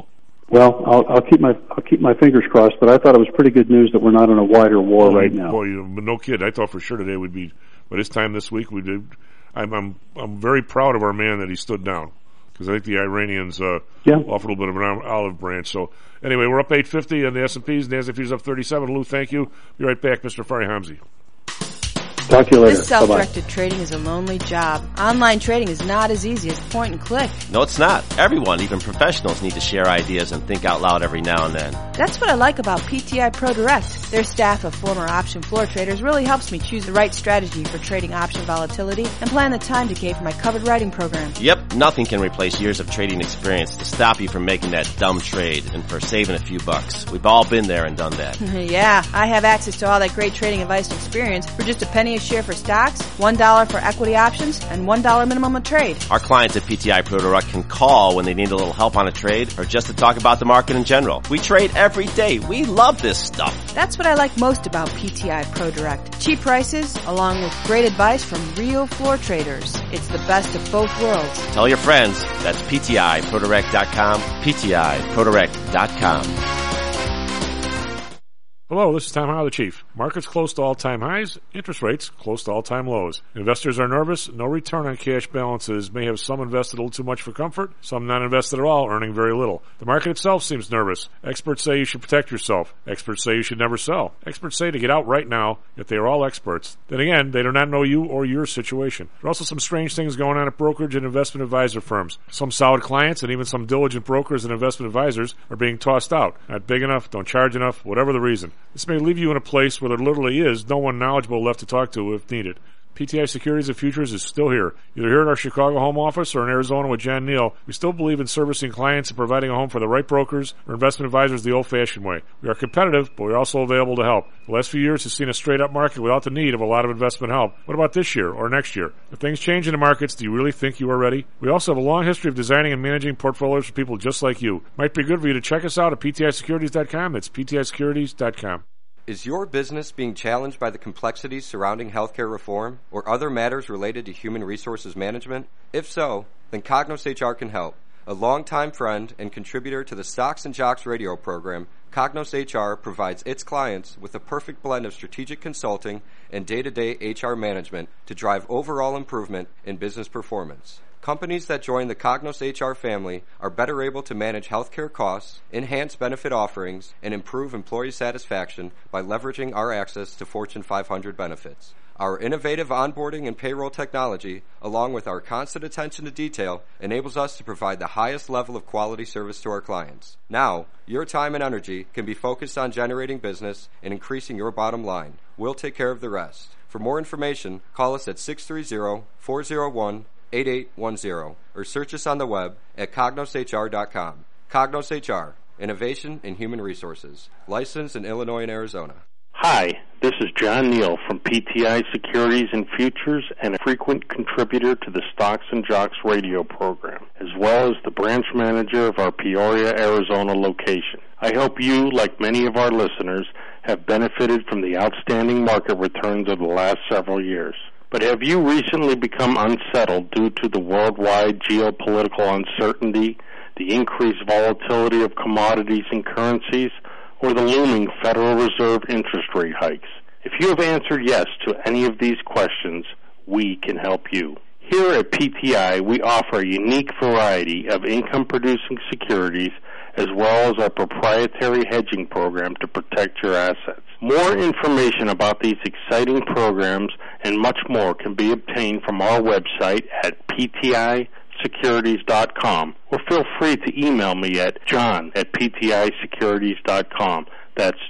Well, I'll keep my fingers crossed, but I thought it was pretty good news that we're not in a wider war right now. Boy, no kid. I thought for sure today would be, but this time this week we did. I'm very proud of our man that he stood down, because I think the Iranians offered a little bit of an olive branch. So anyway, we're up 850 on the S&Ps. NASDAQ futures up 37. Lou, thank you. Be right back, Mr. Fari Hamzi. Talk to you later. This self-directed trading is a lonely job. Online trading is not as easy as point and click. No, it's not. Everyone, even professionals, need to share ideas and think out loud every now and then. That's what I like about PTI Pro Direct. Their staff of former option floor traders really helps me choose the right strategy for trading option volatility and plan the time decay for my covered writing program. Yep, nothing can replace years of trading experience to stop you from making that dumb trade and for saving a few bucks. We've all been there and done that. Yeah, I have access to all that great trading advice and experience for just a penny a share for stocks, $1 for equity options, and $1 minimum a trade. Our clients at PTI Pro Direct can call when they need a little help on a trade or just to talk about the market in general. We trade every day. We love this stuff. That's what I like most about PTI Pro Direct. Cheap prices, along with great advice from real floor traders. It's the best of both worlds. Tell your friends. That's PTIProDirect.com, PTIProDirect.com. Hello, this is Tom Howell, the Chief. Markets close to all-time highs, interest rates close to all-time lows. Investors are nervous. No return on cash balances may have some invested a little too much for comfort, some not invested at all, earning very little. The market itself seems nervous. Experts say you should protect yourself. Experts say you should never sell. Experts say to get out right now, yet they are all experts. Then again, they do not know you or your situation. There are also some strange things going on at brokerage and investment advisor firms. Some solid clients and even some diligent brokers and investment advisors are being tossed out. Not big enough, don't charge enough, whatever the reason. This may leave you in a place where there literally is no one knowledgeable left to talk to if needed. PTI Securities and Futures is still here. Either here at our Chicago home office or in Arizona with Jan Neal, we still believe in servicing clients and providing a home for the right brokers or investment advisors the old-fashioned way. We are competitive, but we're also available to help. The last few years has seen a straight-up market without the need of a lot of investment help. What about this year or next year? If things change in the markets, do you really think you are ready? We also have a long history of designing and managing portfolios for people just like you. Might be good for you to check us out at PTISecurities.com. That's PTISecurities.com. Is your business being challenged by the complexities surrounding healthcare reform or other matters related to human resources management? If so, then Cognos HR can help. A longtime friend and contributor to the Stocks and Jocks radio program, Cognos HR provides its clients with a perfect blend of strategic consulting and day-to-day HR management to drive overall improvement in business performance. Companies that join the Cognos HR family are better able to manage healthcare costs, enhance benefit offerings, and improve employee satisfaction by leveraging our access to Fortune 500 benefits. Our innovative onboarding and payroll technology, along with our constant attention to detail, enables us to provide the highest level of quality service to our clients. Now, your time and energy can be focused on generating business and increasing your bottom line. We'll take care of the rest. For more information, call us at 630-401-8810 or search us on the web at cognoshr.com. Cognos HR, Innovation in Human Resources, licensed in Illinois and Arizona. Hi, this is John Neal from PTI Securities and Futures and a frequent contributor to the Stocks and Jocks radio program, as well as the branch manager of our Peoria, Arizona location. I hope you, like many of our listeners, have benefited from the outstanding market returns of the last several years. But have you recently become unsettled due to the worldwide geopolitical uncertainty, the increased volatility of commodities and currencies, or the looming Federal Reserve interest rate hikes? If you have answered yes to any of these questions, we can help you. Here at PTI, we offer a unique variety of income-producing securities as well as our proprietary hedging program to protect your assets. More information about these exciting programs and much more can be obtained from our website at PTISecurities.com, or feel free to email me at john@PTISecurities.com. That's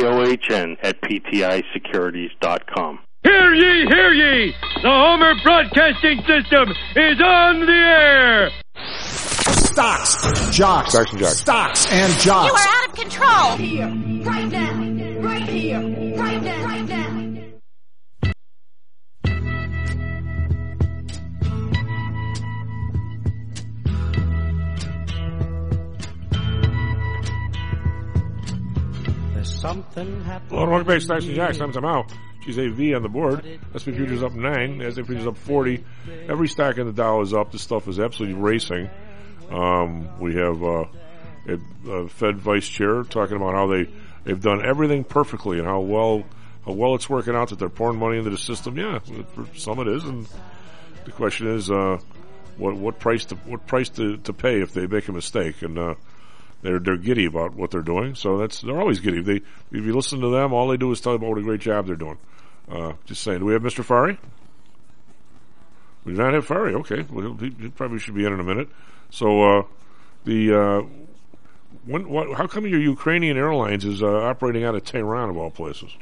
JOHN@PTISecurities.com. Hear ye, hear ye! The Homer Broadcasting System is on the air! Stocks, jocks, Stocks and Jocks. Stocks and Jocks. You are out of control! Right here, right now, right here, right now, right now. Hello, welcome back to Stocks and Jocks. I'm Tom Howell. She's a V on the board. S&P futures up 9. NASDAQ futures up 40. Every stock in the Dow is up. This stuff is absolutely racing. We have Fed vice chair, talking about how they've done everything perfectly and how well it's working out, that they're pouring money into the system. Yeah, for some it is, and the question is what price to pay if they make a mistake, and they're giddy about what they're doing. So they're always giddy. If you listen to them, all they do is tell you about what a great job they're doing. Just saying. Do we have Mr. Fari? We do not have Fari. Okay, well, he probably should be in a minute. So how come your Ukrainian Airlines is operating out of Tehran of all places?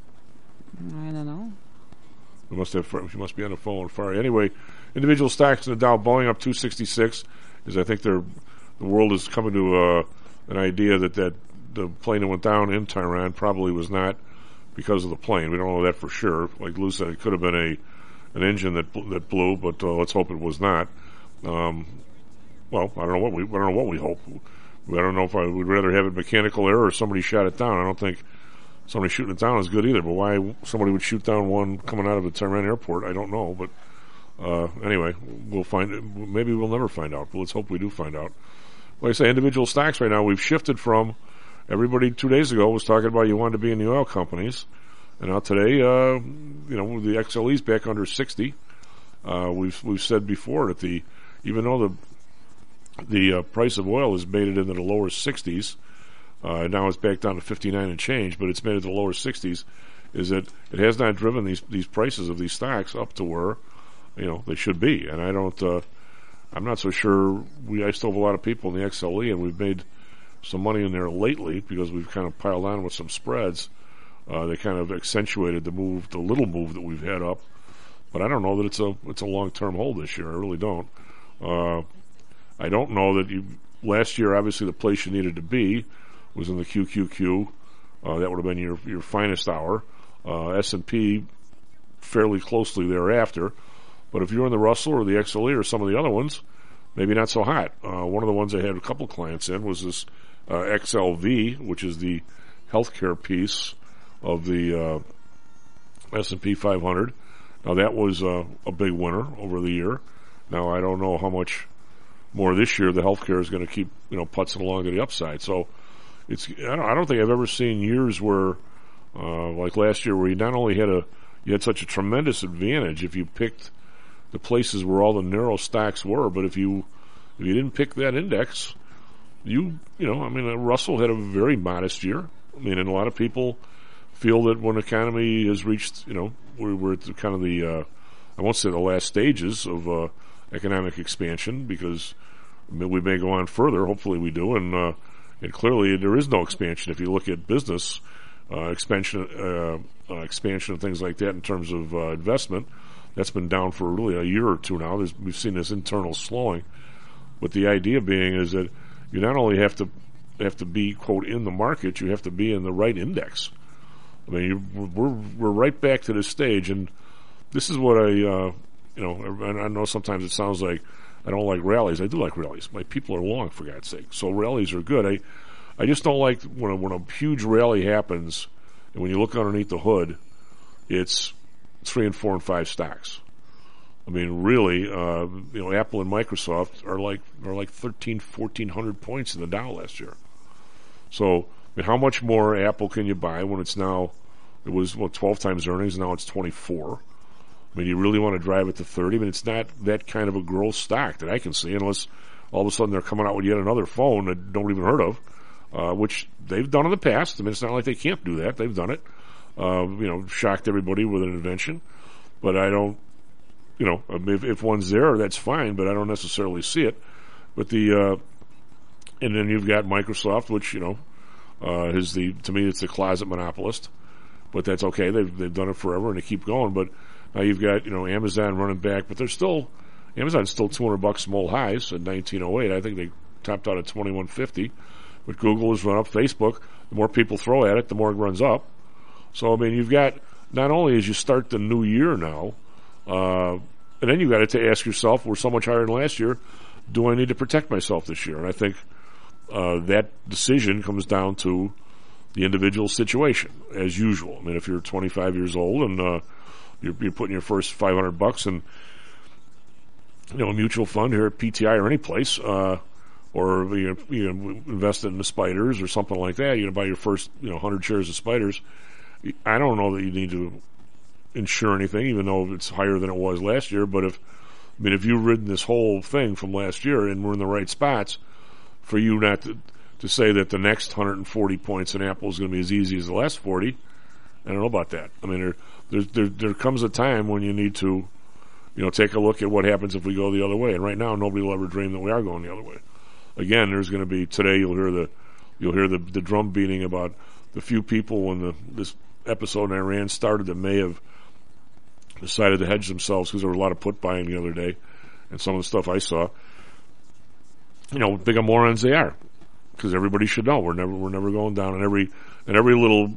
I don't know. She must be on the phone with Fari. Anyway, individual stocks in the Dow, Boeing up 266, is I think the world is coming to an idea that the plane that went down in Tehran probably was not because of the plane. We don't know that for sure. Like Lou said, it could have been an engine that blew, but let's hope it was not. Well, I don't know what we hope. I don't know if I would rather have a mechanical error or somebody shot it down. I don't think somebody shooting it down is good either. But why somebody would shoot down one coming out of the Tehran airport, I don't know. But anyway, we'll find it. Maybe we'll never find out. But let's hope we do find out. Like I say, individual stocks right now, we've shifted from everybody 2 days ago was talking about you wanted to be in the oil companies. And now today, the XLE's back under 60. We've said before that even though the price of oil has made it into the lower 60s, now it's back down to 59 and change, but it's made it to the lower 60s, is that it has not driven these prices of these stocks up to where, they should be. And I'm not so sure. I still have a lot of people in the XLE, and we've made some money in there lately because we've kind of piled on with some spreads. They kind of accentuated the little move that we've had up. But I don't know that it's a long-term hold this year. I really don't. I don't know that last year, obviously, the place you needed to be was in the QQQ. That would have been your finest hour. S&P fairly closely thereafter. But if you're in the Russell or the XLE or some of the other ones, maybe not so hot. One of the ones I had a couple clients in was this XLV, which is the healthcare piece of the S&P 500. Now, that was a big winner over the year. Now, I don't know how much more this year the healthcare is going to keep, putzing along to the upside. So, I don't think I've ever seen years where, like last year, where you not only you had such a tremendous advantage if you picked the places where all the narrow stocks were, but if you didn't pick that index, Russell had a very modest year. And a lot of people feel that when the economy has reached, we're at kind of I won't say the last stages of economic expansion, because we may go on further. Hopefully we do. And clearly there is no expansion if you look at business expansion and things like that in terms of investment. That's been down for really a year or two now. We've seen this internal slowing. But the idea being is that you not only have to be, quote, in the market, you have to be in the right index. We're right back to this stage, and this is what I know sometimes it sounds like I don't like rallies. I do like rallies. My people are long, for God's sake. So rallies are good. I just don't like when a huge rally happens, and when you look underneath the hood, it's 3 and 4 and 5 stocks. Really, Apple and Microsoft are like 1,400 points in the Dow last year. So, how much more Apple can you buy when it was 12 times earnings, and now it's 24? You really want to drive it to 30? It's not that kind of a growth stock that I can see, unless all of a sudden they're coming out with yet another phone that nobody even heard of, which they've done in the past. It's not like they can't do that. They've done it. Shocked everybody with an invention. But I don't, if one's there, that's fine, but I don't necessarily see it. But and then you've got Microsoft, which, to me, it's the closet monopolist. But that's okay. They've done it forever, and they keep going. But now you've got, Amazon running back, but Amazon's still $200 from old highs at 1908. I think they topped out at 2150. But Google has run up. Facebook, the more people throw at it, the more it runs up. So, you've got, not only as you start the new year now, and then you've got to ask yourself, we're so much higher than last year, do I need to protect myself this year? And I think that decision comes down to the individual situation, as usual. If you're 25 years old and you're putting your first $500 in, a mutual fund here at PTI or any place, or you invest in the spiders or something like that. You buy your first 100 shares of spiders. I don't know that you need to insure anything, even though it's higher than it was last year. But if you've ridden this whole thing from last year and we're in the right spots, for you not to say that the next 140 points in Apple is going to be as easy as the last 40, I don't know about that. I mean, there comes a time when you need to, take a look at what happens if we go the other way. And right now, nobody will ever dream that we are going the other way. Again, there's going to be today. You'll hear the drum beating about the few people when this episode in Iran started that may have decided to hedge themselves because there was a lot of put buying the other day, and some of the stuff I saw. Big morons they are, because everybody should know we're never going down, and every little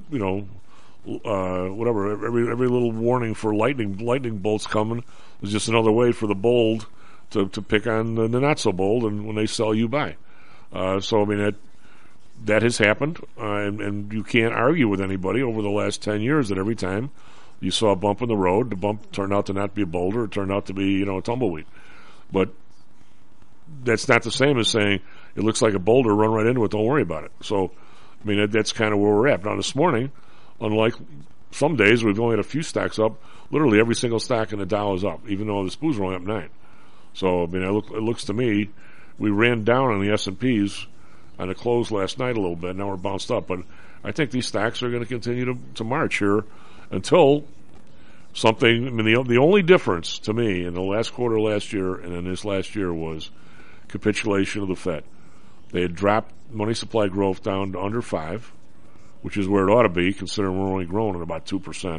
every little warning for lightning bolts coming is just another way for the bold to pick on the not so bold, and when they sell, you buy. So I mean that has happened, and you can't argue with anybody over the last 10 years that every time you saw a bump in the road, the bump turned out to not be a boulder, it turned out to be a tumbleweed. But that's not the same as saying it looks like a boulder, run right into it, don't worry about it. So I mean that's kind of where we're at now. This morning, unlike some days we've only had a few stocks up, literally every single stock in the Dow is up, even though the SPOO's only up 9. So I mean it looks to me we ran down on the S&Ps on the close last night a little bit. Now we're bounced up, but I think these stocks are going to continue to march here until something. I mean, the only difference to me in the last quarter last year and in this last year was capitulation of the Fed. They had dropped money supply growth down to under 5, which is where it ought to be, considering we're only growing at about 2%.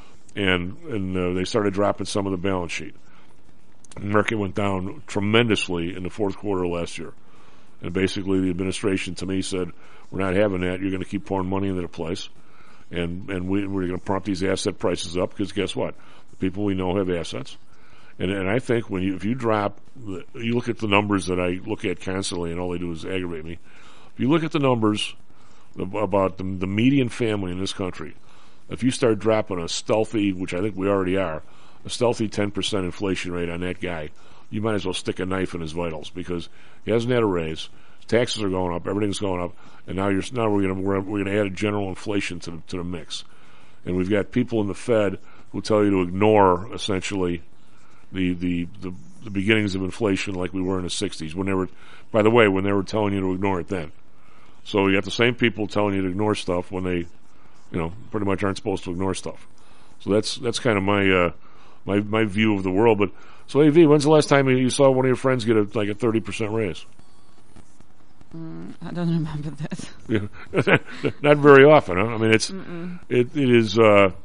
And they started dropping some of the balance sheet. The market went down tremendously in the fourth quarter last year. And basically the administration to me said, we're not having that. You're going to keep pouring money into the place. And we're going to prompt these asset prices up because guess what? The people we know have assets. And I think if you drop, you look at the numbers that I look at constantly and all they do is aggravate me. If you look at the numbers about the median family in this country, if you start dropping a stealthy, which I think we already are, a stealthy 10% inflation rate on that guy, you might as well stick a knife in his vitals because he hasn't had a raise. His taxes are going up, everything's going up, and now we're going to add a general inflation to the mix. And we've got people in the Fed who tell you to ignore essentially the beginnings of inflation like we were in the 60s when they were telling you to ignore it then. So you got the same people telling you to ignore stuff when they pretty much aren't supposed to ignore stuff. So that's kind of my view of the world. But so AV, when's the last time you saw one of your friends get a 30% raise? I don't remember that. Yeah. Not very often, huh? I mean, it is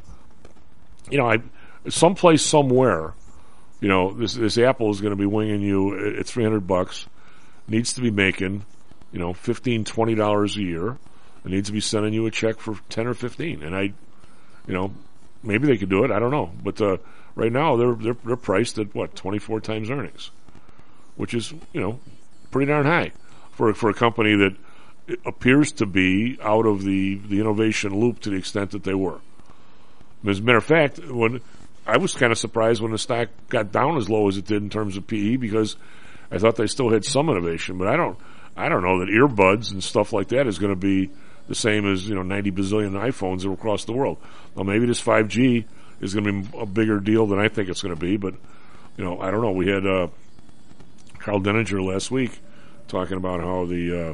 someplace somewhere. This Apple is going to be winging you at $300. Needs to be making $15, $20 a year. It needs to be sending you a check for 10 or 15. And maybe they could do it. I don't know, but right now they're priced at 24 times earnings, which is pretty darn high for a company that appears to be out of the innovation loop to the extent that they were. As a matter of fact, when I was kind of surprised when the stock got down as low as it did in terms of PE because I thought they still had some innovation, but I don't know that earbuds and stuff like that is going to be the same as 90 bazillion iPhones across the world. Well, maybe this 5G is going to be a bigger deal than I think it's going to be, but I don't know. We had Carl Denninger last week talking about how the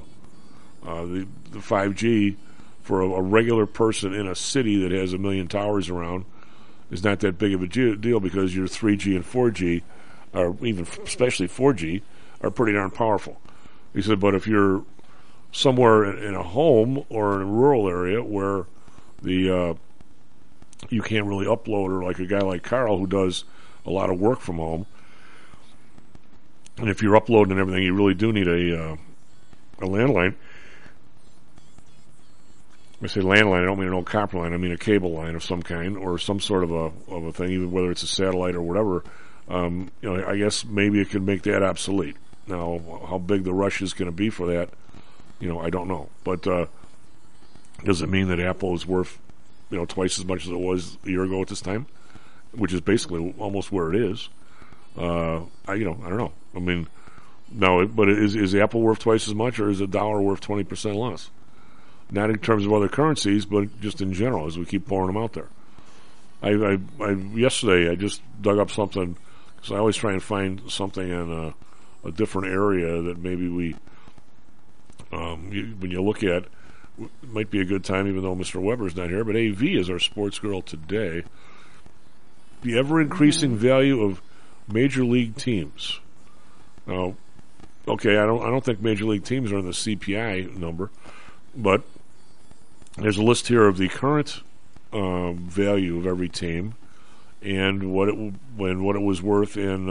5G for a regular person in a city that has 1 million towers around is not that big of a deal because your 3G and 4G, or even especially 4G, are pretty darn powerful. He said, but if you're somewhere in a home or in a rural area where you can't really upload, or like a guy like Carl who does a lot of work from home, and if you're uploading and everything, you really do need a landline. When I say landline, I don't mean an old copper line. I mean a cable line of some kind or some sort of a thing, even whether it's a satellite or whatever. I guess maybe it could make that obsolete. Now, how big the rush is going to be for that, I don't know. But does it mean that Apple is worth, twice as much as it was a year ago at this time, which is basically almost where it is? I don't know. I mean, Now, but is Apple worth twice as much, or is a dollar worth 20% less? Not in terms of other currencies, but just in general, as we keep pouring them out there. Yesterday, I just dug up something, because I always try and find something in a different area that maybe we, when you look at, it might be a good time, even though Mr. Weber's not here, but AV is our sports girl today. The ever-increasing value of major league teams. Now, okay, I don't think major league teams are in the CPI number, but there's a list here of the current value of every team and what it was worth in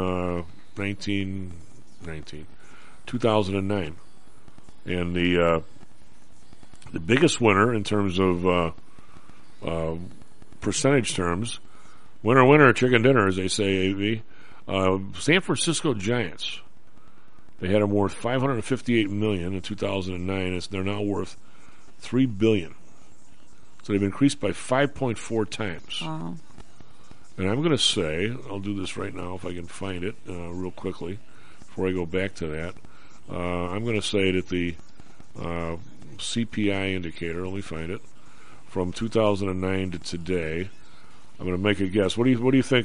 2009, and the biggest winner in terms of percentage terms, winner, chicken dinner, as they say, AV, San Francisco Giants. They had them worth $558 million in 2009. They're now worth $3 billion. So they've increased by 5.4 times. Wow. And I'm going to say, I'll do this right now if I can find it real quickly before I go back to that. I'm going to say that the CPI indicator, let me find it, from 2009 to today, I'm going to make a guess. What do you think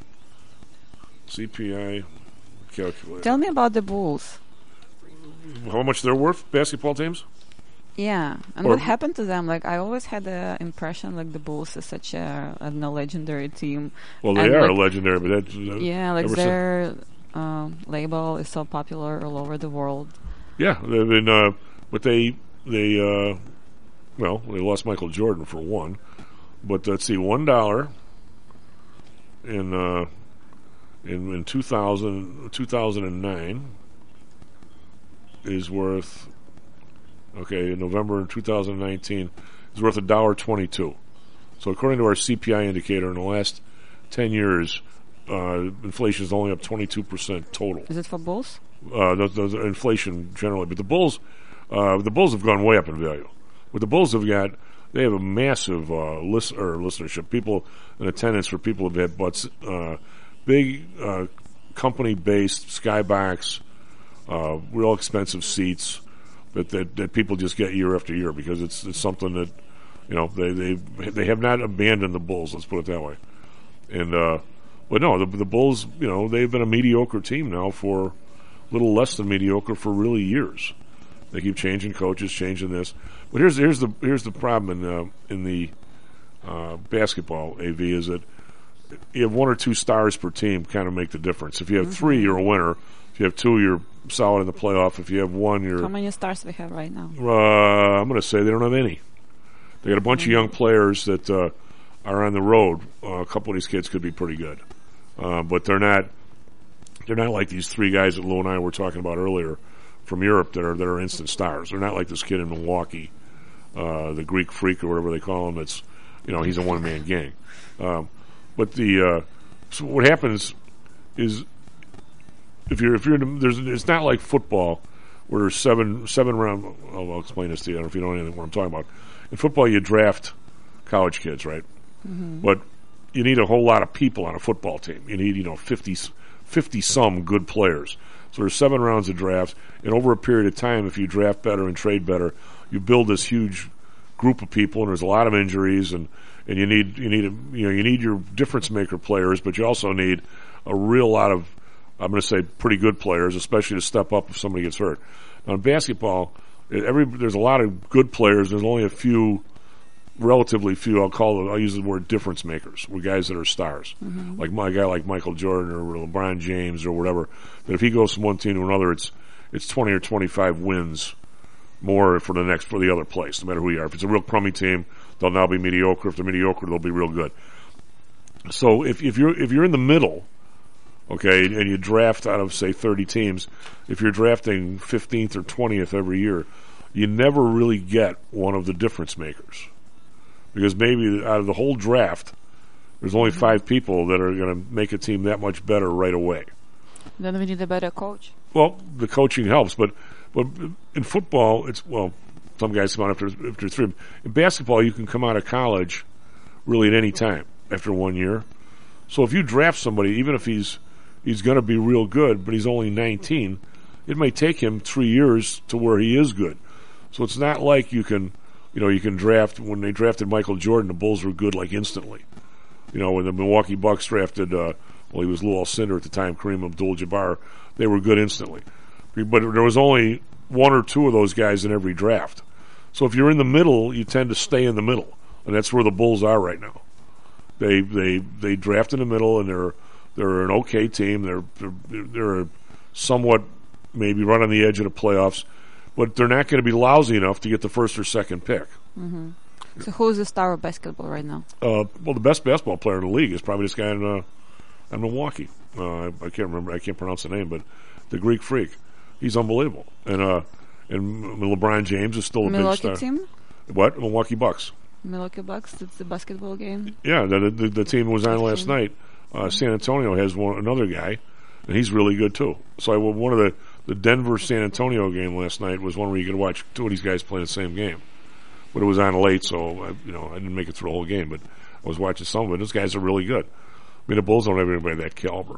CPI calculator? Tell me about the Bulls. How much they're worth, basketball teams? Yeah, and what happened to them? Like, I always had the impression like the Bulls is such a legendary team. Well, they are legendary, but that's like their label is so popular all over the world. Yeah, they've been, but they lost Michael Jordan for one. But let's see, $1 in 2009 is worth. Okay, in November in 2019, is worth $1.22. So according to our CPI indicator, in the last 10 years, inflation is only up 22% total. Is it for Bulls? The inflation generally, but the Bulls have gone way up in value. What the Bulls have got, they have a massive listenership, people in attendance for people who've had butts, big company-based skybox, real expensive seats. That people just get year after year because it's something that they have not abandoned the Bulls. Let's put it that way. And but no, the Bulls, they've been a mediocre team now for a little less than mediocre for really years. They keep changing coaches, changing this. But here's the problem in the basketball AV is that you have one or two stars per team kind of make the difference. If you have three, you're a winner. If you have two, you're solid in the playoff. If you have one, you're... How many stars do we have right now? I'm going to say they don't have any. They got a bunch of young players that are on the road. A couple of these kids could be pretty good. But they're not like these three guys that Lou and I were talking about earlier from Europe that are instant stars. They're not like this kid in Milwaukee, the Greek Freak or whatever they call him. It's, he's a one-man gang. But so what happens is... If you're it's not like football where there's seven round. I'll explain this to you. I don't know if you know anything what I'm talking about. In football, you draft college kids, right? Mm-hmm. But you need a whole lot of people on a football team. You need 50 some good players. So there's 7 rounds of drafts, and over a period of time, if you draft better and trade better, you build this huge group of people. And there's a lot of injuries, and you need your difference maker players, but you also need a real lot of, I'm going to say, pretty good players, especially to step up if somebody gets hurt. Now in basketball, there's a lot of good players. There's only a few, relatively few. I'll use the word difference makers. We're guys that are stars, like a guy like Michael Jordan or LeBron James or whatever. That if he goes from one team to another, it's 20 or 25 wins more for the other place, no matter who you are. If it's a real crummy team, they'll now be mediocre. If they're mediocre, they'll be real good. So if you're in the middle. Okay, and you draft out of, say, 30 teams. If you're drafting 15th or 20th every year, you never really get one of the difference makers. Because maybe out of the whole draft, there's only 5 people that are going to make a team that much better right away. Then we need a better coach. Well, the coaching helps, but in football, some guys come out after 3. In basketball, you can come out of college really at any time after 1 year. So if you draft somebody, even if he's going to be real good, but he's only 19, it may take him 3 years to where he is good. So it's not like you can draft. When they drafted Michael Jordan, the Bulls were good like instantly. When the Milwaukee Bucks drafted, he was Lou Alcindor at the time, Kareem Abdul-Jabbar, they were good instantly. But there was only one or two of those guys in every draft. So if you're in the middle, you tend to stay in the middle, and that's where the Bulls are right now. They draft in the middle, and they're an okay team. They're somewhat maybe right on the edge of the playoffs, but they're not going to be lousy enough to get the first or second pick. Mm-hmm. So who's the star of basketball right now? The best basketball player in the league is probably this guy in Milwaukee. I can't remember. I can't pronounce the name, but the Greek Freak. He's unbelievable. And LeBron James is still a big star. Milwaukee team? What? Milwaukee Bucks. Milwaukee Bucks. It's the basketball game. Yeah, the team was on last night. San Antonio has another guy, and he's really good too. So one of the Denver San Antonio game last night was one where you could watch two of these guys play the same game. But it was on late, so I didn't make it through the whole game. But I was watching some of it. Those guys are really good. I mean, the Bulls don't have anybody that caliber.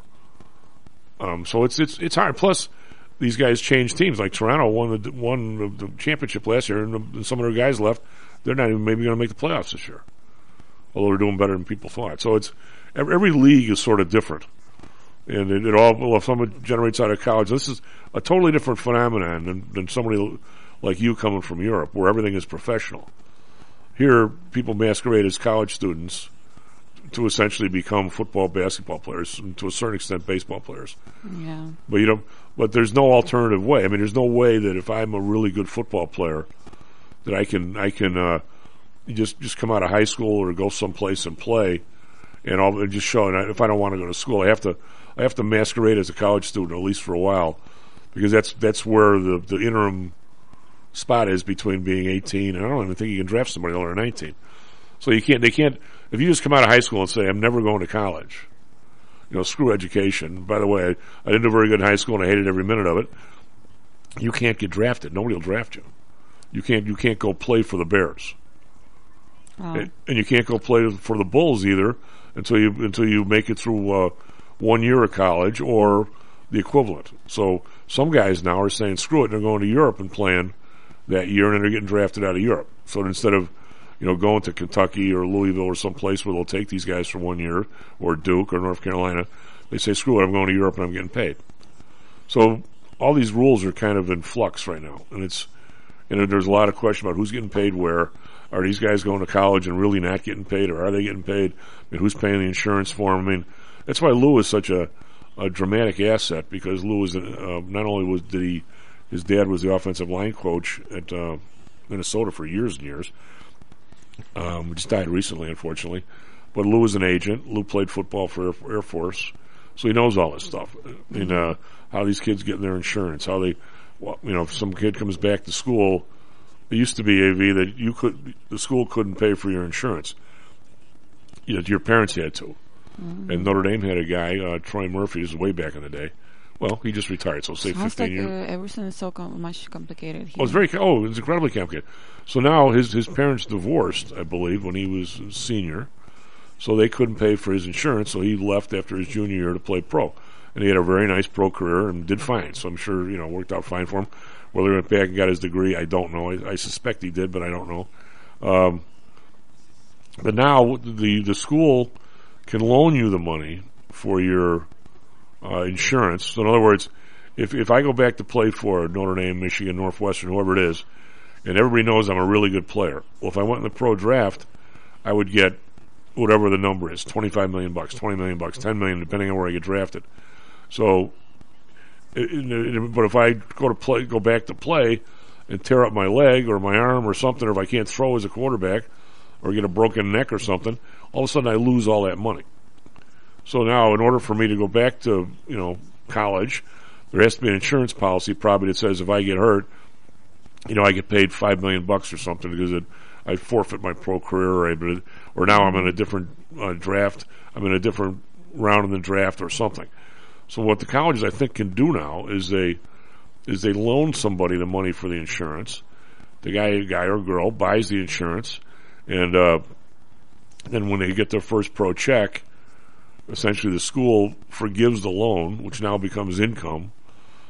So it's hard. Plus, these guys change teams. Like Toronto won the championship last year, and some of their guys left. They're not even maybe going to make the playoffs this year, although they're doing better than people thought. So it's every league is sort of different, and it all. If someone generates out of college, this is a totally different phenomenon than somebody like you coming from Europe, where everything is professional. Here, people masquerade as college students to essentially become football, basketball players, and to a certain extent, baseball players. Yeah. But there's no alternative way. I mean, there's no way that if I'm a really good football player, that I can just come out of high school or go someplace and play, and just show. And if I don't want to go to school, I have to masquerade as a college student at least for a while, because that's where the interim spot is between being 18 and I don't even think you can draft somebody over 19. So they can't. If you just come out of high school and say I'm never going to college, screw education. By the way, I didn't do very good in high school and I hated every minute of it. You can't get drafted. Nobody will draft you. You can't go play for the Bears, and you can't go play for the Bulls either until you make it through 1 year of college or the equivalent. So some guys now are saying screw it, and they're going to Europe and playing that year, and then they're getting drafted out of Europe. So instead of going to Kentucky or Louisville or someplace where they'll take these guys for 1 year, or Duke or North Carolina, they say screw it, I'm going to Europe and I'm getting paid. So all these rules are kind of in flux right now, and there's a lot of question about who's getting paid where. Are these guys going to college and really not getting paid, or are they getting paid? I mean, who's paying the insurance for them? I mean, that's why Lou is such a dramatic asset, because Lou is not only his dad was the offensive line coach at Minnesota for years and years. Just died recently, unfortunately. But Lou is an agent. Lou played football for Air Force, so he knows all this stuff. And how these kids get their insurance, how they, if some kid comes back to school. It used to be, AV, that the school couldn't pay for your insurance. Your parents had to. Mm-hmm. And Notre Dame had a guy, Troy Murphy, this was way back in the day. Well, he just retired, so say 15 years. Everything is so much complicated here. It's incredibly complicated. So now his parents divorced, I believe, when he was a senior. So they couldn't pay for his insurance, so he left after his junior year to play pro. And he had a very nice pro career and did fine. So I'm sure, worked out fine for him. Whether he went back and got his degree, I don't know. I suspect he did, but I don't know. But now the school can loan you the money for your insurance. So in other words, if I go back to play for Notre Dame, Michigan, Northwestern, whoever it is, and everybody knows I'm a really good player, well, if I went in the pro draft, I would get whatever the number is, $25 million, $20 million, $10 million, depending on where I get drafted. So, but if I go back to play and tear up my leg or my arm or something, or if I can't throw as a quarterback or get a broken neck or something, all of a sudden I lose all that money. So now, in order for me to go back to college, there has to be an insurance policy probably that says if I get hurt, I get paid $5 million or something because I forfeit my pro career, or now I'm in a different draft. I'm in a different round in the draft or something. So what the colleges, I think, can do now is they loan somebody the money for the insurance. The guy or girl buys the insurance, and then when they get their first pro check, essentially the school forgives the loan, which now becomes income,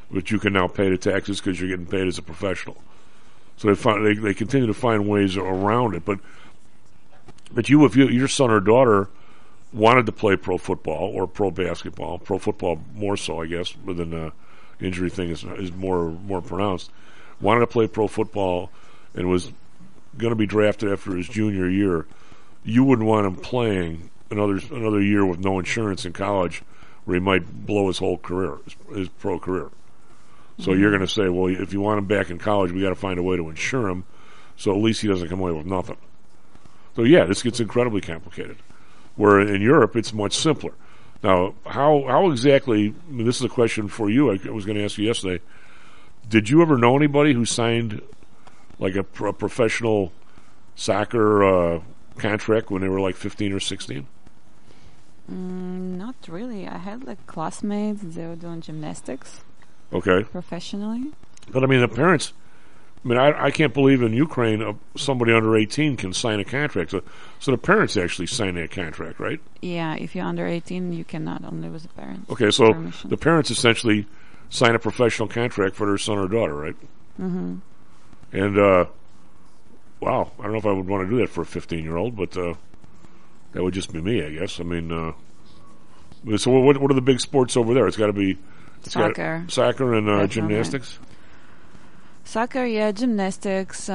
but you can now pay the taxes because you're getting paid as a professional. So they continue to find ways around it. But if your son or daughter wanted to play pro football or pro basketball, pro football more so, I guess, but then the injury thing is more pronounced, wanted to play pro football and was going to be drafted after his junior year, you wouldn't want him playing another year with no insurance in college where he might blow his whole career, his pro career. So you're going to say, well, if you want him back in college, we got to find a way to insure him so at least he doesn't come away with nothing. So yeah, this gets incredibly complicated. Where in Europe, it's much simpler. Now, how exactly, I mean, this is a question for you, I was going to ask you yesterday. Did you ever know anybody who signed like a professional soccer contract when they were like 15 or 16? Not really. I had like classmates, they were doing gymnastics. Okay. Professionally. But I mean, the parents, I can't believe in Ukraine somebody under 18 can sign a contract. So the parents actually sign that contract, right? Yeah, if you're under 18, you cannot, only with the parents. Okay, so permission. The parents essentially sign a professional contract for their son or daughter, right? Mm-hmm. And, wow, I don't know if I would want to do that for a 15-year-old, but that would just be me, I guess. I mean, so what are the big sports over there? It's got to be soccer. Soccer and gymnastics? Soccer, yeah, gymnastics,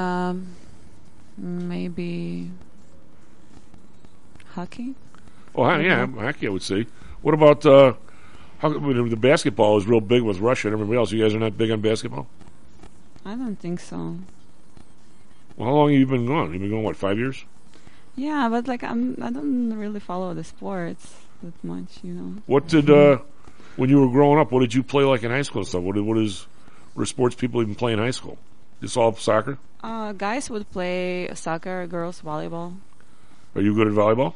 maybe hockey. Oh, yeah, hockey I would say. What about the basketball is real big with Russia and everybody else. You guys are not big on basketball? I don't think so. Well, how long have you been going? You've been going, 5 years? Yeah, but like I don't really follow the sports that much, you know. What did when you were growing up? What did you play like in high school and stuff? Were sports people even play in high school? Just all soccer? Guys would play soccer, girls volleyball. Are you good at volleyball?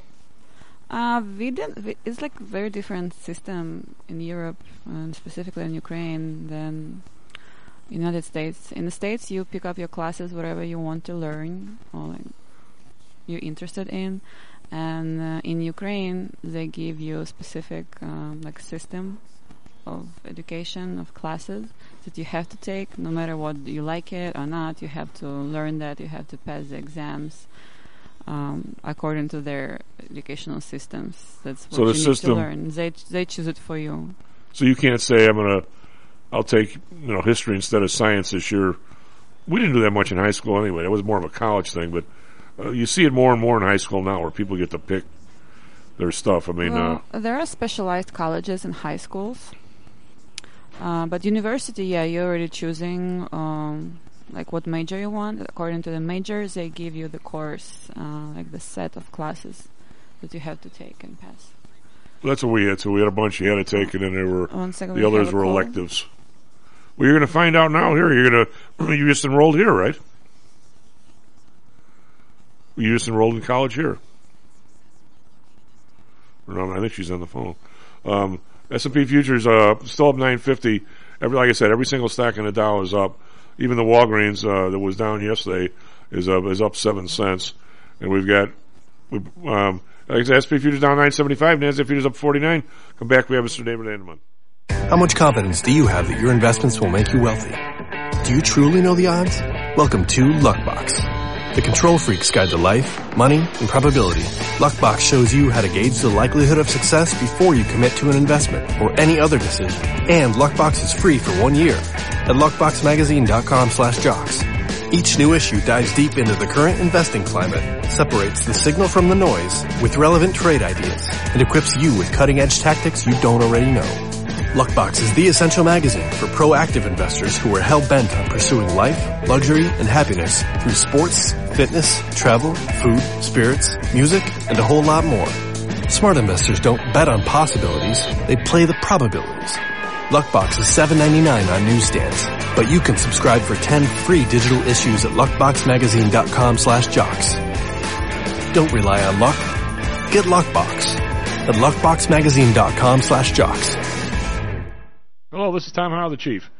It's like a very different system in Europe, and specifically in Ukraine, than United States. In the States, you pick up your classes whatever you want to learn or like you're interested in, and in Ukraine, they give you a specific like system of education, of classes that you have to take, no matter what you like it or not. You have to learn that. You have to pass the exams according to their educational systems. That's what you need to learn. They choose it for you. So you can't say I'll take history instead of science this year. We didn't do that much in high school anyway. That was more of a college thing, but you see it more and more in high school now, where people get to pick their stuff. I mean, there are specialized colleges and high schools. But university, yeah, you're already choosing like what major you want. According to the majors, they give you the course, like the set of classes that you have to take and pass. That's what we had. So we had a bunch you had to take, and then there were the others were electives. Well, you're going to find out now. Here, you just enrolled here, right? You just enrolled in college here. I think she's on the phone. S&P futures still up 950. Like I said, every single stock in the Dow is up. Even the Walgreens that was down yesterday is up 7 cents. And we've got like I said, S&P futures down 975. NASDAQ futures up 49. Come back. We have Mr. David Andeman. How much confidence do you have that your investments will make you wealthy? Do you truly know the odds? Welcome to Luckbox, the control freak's guide to life, money, and probability. Luckbox shows you how to gauge the likelihood of success before you commit to an investment or any other decision. And Luckbox is free for 1 year at luckboxmagazine.com/jocks. Each new issue dives deep into the current investing climate, separates the signal from the noise with relevant trade ideas, and equips you with cutting-edge tactics you don't already know. Luckbox is the essential magazine for proactive investors who are hell-bent on pursuing life, luxury, and happiness through sports, fitness, travel, food, spirits, music, and a whole lot more. Smart investors don't bet on possibilities, they play the probabilities. Luckbox is $7.99 on newsstands, but you can subscribe for 10 free digital issues at luckboxmagazine.com/jocks. Don't rely on luck. Get Luckbox at luckboxmagazine.com/jocks. Hello, this is Tom Howell, the Chief.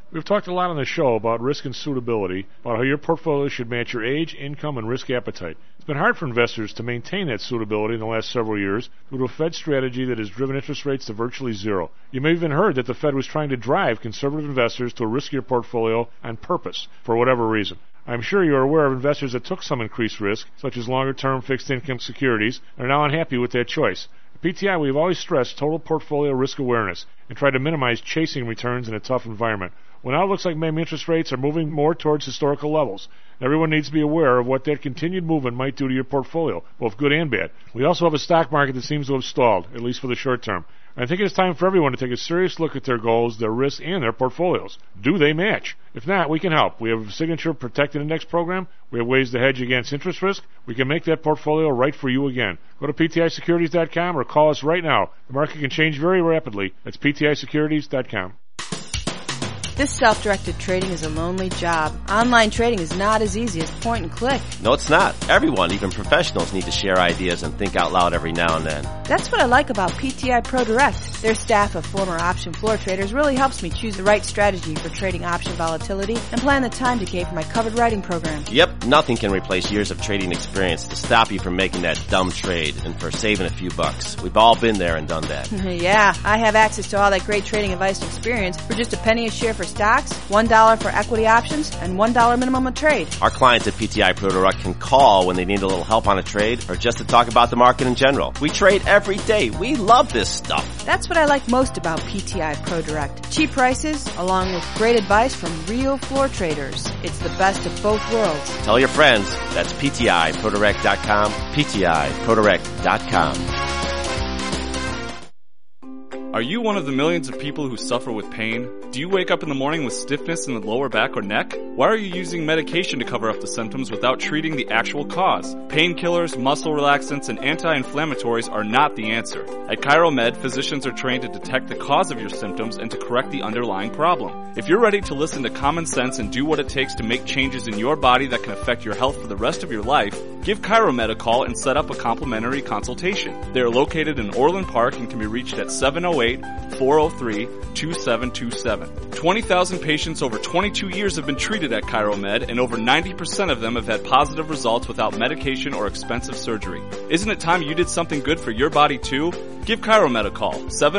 We've talked a lot on the show about risk and suitability, about how your portfolio should match your age, income, and risk appetite. It's been hard for investors to maintain that suitability in the last several years due to a Fed strategy that has driven interest rates to virtually zero. You may have even heard that the Fed was trying to drive conservative investors to a riskier portfolio on purpose, for whatever reason. I'm sure you're aware of investors that took some increased risk, such as longer-term fixed income securities, and are now unhappy with that choice. At PTI, we've always stressed total portfolio risk awareness and tried to minimize chasing returns in a tough environment. Well, now it looks like maybe interest rates are moving more towards historical levels. Everyone needs to be aware of what that continued movement might do to your portfolio, both good and bad. We also have a stock market that seems to have stalled, at least for the short term. I think it's time for everyone to take a serious look at their goals, their risks, and their portfolios. Do they match? If not, we can help. We have a Signature Protected Index program. We have ways to hedge against interest risk. We can make that portfolio right for you again. Go to PTIsecurities.com or call us right now. The market can change very rapidly. That's PTIsecurities.com. This self-directed trading is a lonely job. Online trading is not as easy as point and click. No, it's not. Everyone, even professionals, need to share ideas and think out loud every now and then. That's what I like about PTI Pro Direct. Their staff of former option floor traders really helps me choose the right strategy for trading option volatility and plan the time decay for my covered writing program. Yep, nothing can replace years of trading experience to stop you from making that dumb trade and for saving a few bucks. We've all been there and done that. Yeah, I have access to all that great trading advice and experience for just a penny a share for stocks, $1 for equity options, and $1 minimum a trade. Our clients at PTI Pro Direct can call when they need a little help on a trade or just to talk about the market in general. We trade every day. We love this stuff. That's what I like most about PTI Pro Direct. Cheap prices, along with great advice from real floor traders. It's the best of both worlds. Tell your friends. That's PTIProDirect.com, PTIProDirect.com. Are you one of the millions of people who suffer with pain? Do you wake up in the morning with stiffness in the lower back or neck? Why are you using medication to cover up the symptoms without treating the actual cause? Painkillers, muscle relaxants, and anti-inflammatories are not the answer. At ChiroMed, physicians are trained to detect the cause of your symptoms and to correct the underlying problem. If you're ready to listen to common sense and do what it takes to make changes in your body that can affect your health for the rest of your life, give ChiroMed a call and set up a complimentary consultation. They are located in Orland Park and can be reached at 708-403-2727. 20,000 patients over 22 years have been treated at ChiroMed, and over 90% of them have had positive results without medication or expensive surgery. Isn't it time you did something good for your body too? Give ChiroMed a call,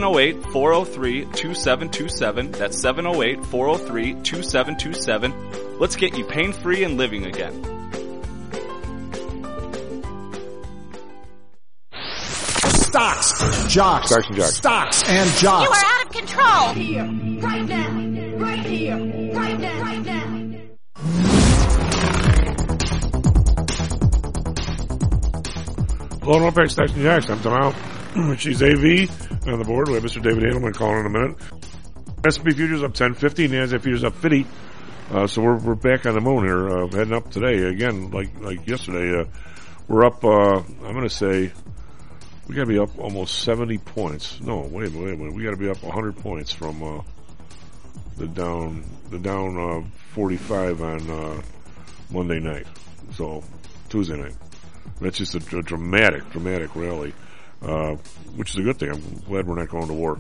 708-403-2727. That's 708-403-2727. Let's get you pain-free and living again. Stocks, jocks, Stocks and jocks. Stocks and jocks. You are out of control. Here, right now, right here, right now, right now. Hello and welcome back to Stocks and Jocks. I'm Tom Al. She's AV on the board. We have Mr. David Adelman calling in a minute. S&P futures up 10.50, NASDAQ futures up 50. So we're back on the moon here, heading up today again, like yesterday. We're up. I'm going to say. We got to be up almost 70 points. No, wait a minute. We got to be up 100 points from the down 45 on Monday night. So Tuesday night. That's just a dramatic rally, which is a good thing. I'm glad we're not going to war.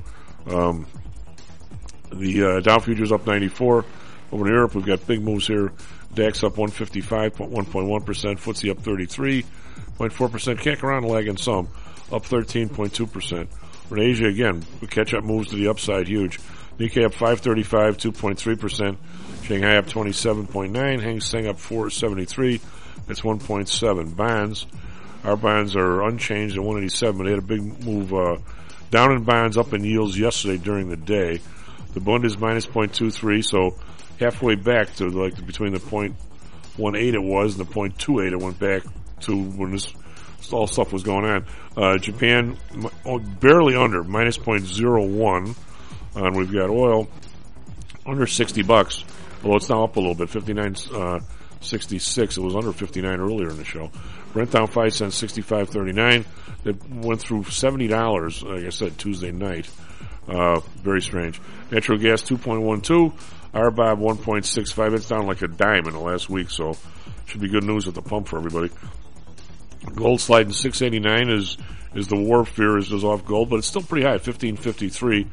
The Dow futures up 94. Over in Europe, we've got big moves here. DAX up 155.1.1%. FTSE up 33.4%. Can't go around lagging some. Up 13.2%. In Asia, again, the catch-up moves to the upside, huge. Nikkei up 535, 2.3%. Shanghai up 27.9. Hang Seng up 473. That's 1.7. Bonds, our bonds are unchanged at 187. They had a big move down in bonds, up in yields yesterday during the day. The Bund is minus 0.23, so halfway back to between the 0.18 it was and the 0.28 it went back to when this all stuff was going on. Japan barely under, minus 0.01. And we've got oil under $60, although it's now up a little bit, 59.66. It was under 59 earlier in the show. Brent down 5 cents, 65.39. It went through $70, like I said, Tuesday night. Very strange. Natural gas 2.12. RBOB 1.65. It's down like a dime in the last week, so should be good news at the pump for everybody. Gold sliding 689 is the war fear is off gold, but it's still pretty high, 1553.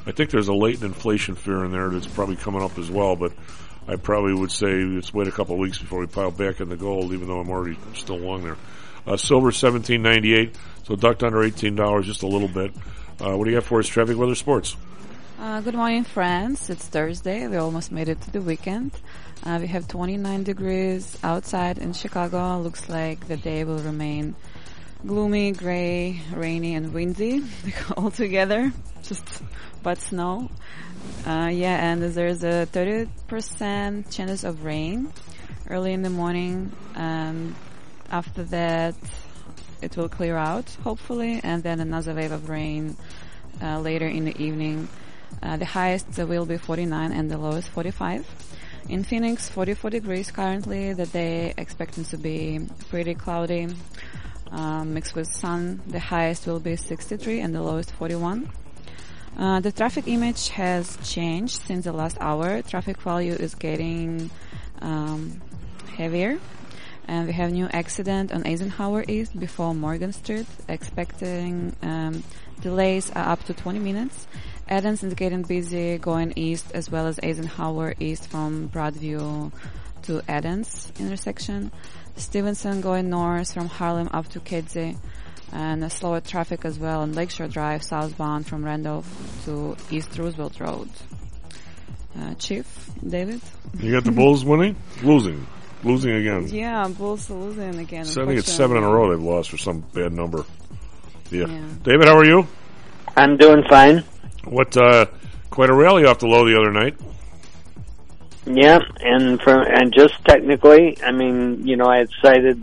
I think there's a latent inflation fear in there that's probably coming up as well, but I probably would say let's wait a couple of weeks before we pile back in the gold, even though I'm already still long there. Silver $17.98, so ducked under $18 just a little bit. What do you got for us, traffic, weather, sports? Good morning, friends. It's Thursday. We almost made it to the weekend. We have 29 degrees outside in Chicago. Looks like the day will remain gloomy, gray, rainy, and windy all together. But snow. And there's a 30% chance of rain early in the morning, and after that it will clear out, hopefully, and then another wave of rain later in the evening. The highest will be 49 and the lowest 45. In Phoenix, 44 degrees currently. The day expecting to be pretty cloudy, mixed with sun. The highest will be 63 and the lowest 41. The traffic image has changed since the last hour. Traffic value is getting heavier. And we have new accident on Eisenhower East before Morgan Street. Expecting delays are up to 20 minutes. Adams is getting busy going east, as well as Eisenhower East from Broadview to Adams intersection. Stevenson going north from Harlem up to Kedzie. And a slower traffic as well on Lakeshore Drive southbound from Randolph to East Roosevelt Road. Chief, David? You got the Bulls winning? Losing again. Yeah, Bulls losing again. So I think it's 7 in a row they've lost for some bad number. Yeah. David, how are you? I'm doing fine. What, quite a rally off the low the other night. Yeah, and just technically, I mean, I had cited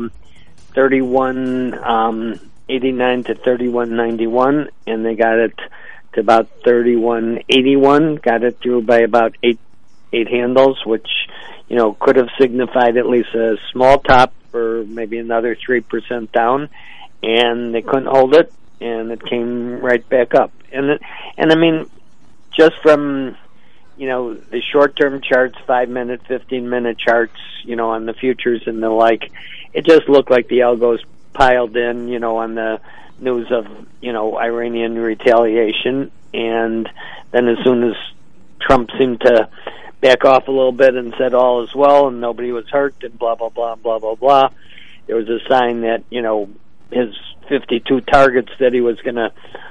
31.89 to 31.91, and they got it to about 31.81. Got it through by about eight handles, which could have signified at least a small top for maybe another 3% down, and they couldn't hold it, and it came right back up. And I mean, just from the short-term charts, 5-minute, 15-minute charts, on the futures and the like, it just looked like the algos piled in, on the news of, Iranian retaliation. And then as soon as Trump seemed to back off a little bit and said all is well and nobody was hurt and blah, blah, blah, blah, blah, blah, there was a sign that, his 52 targets that he was going to,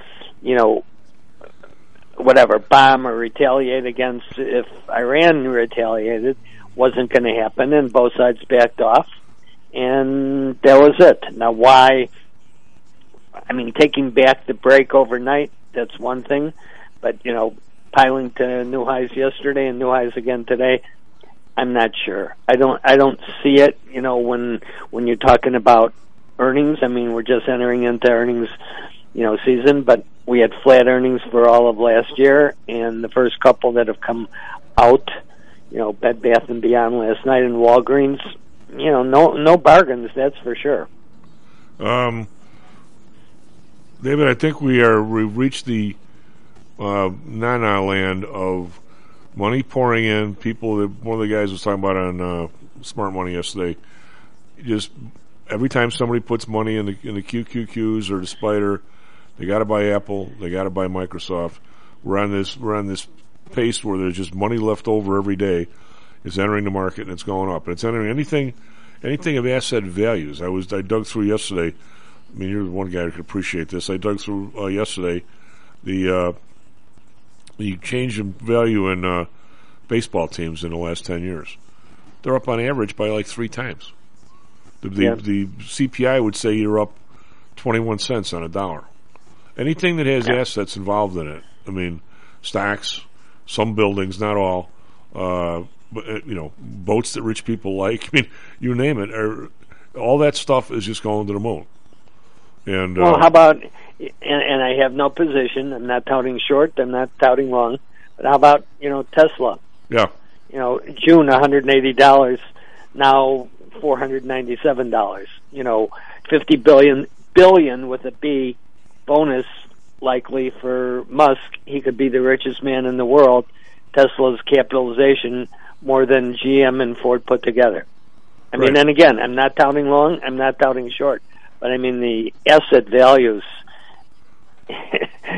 bomb or retaliate against if Iran retaliated wasn't going to happen, and both sides backed off, and that was it. Now, why? I mean, taking back the break overnight, that's one thing, but, piling to new highs yesterday and new highs again today, I'm not sure. I don't see it, when you're talking about earnings. I mean, we're just entering into earnings, season, but we had flat earnings for all of last year, and the first couple that have come out, Bed Bath & Beyond last night and Walgreens, no bargains, that's for sure. David, I think we've reached the na-na land of money pouring in. People that one of the guys was talking about on Smart Money yesterday, just every time somebody puts money in the QQQs or the Spider, they got to buy Apple, they got to buy Microsoft. We're on this pace where there's just money left over every day. It's entering the market and it's going up. And it's entering anything of asset values. I dug through yesterday. I mean, you're the one guy who could appreciate this. I dug through yesterday the change in value in baseball teams in the last 10 years. They're up on average by like 3 times. The CPI would say you're up 21 cents on a dollar. Anything that has assets involved in it. I mean, stocks, some buildings, not all. But boats that rich people like. I mean, you name it. All that stuff is just going to the moon. And well, how about? And I have no position. I'm not touting short. I'm not touting long. But how about Tesla? Yeah. June $180, now $497. $50 billion with a B bonus likely for Musk. He could be the richest man in the world. Tesla's capitalization more than GM and Ford put together. I mean, and again, I'm not touting long, I'm not touting short, but I mean the asset values,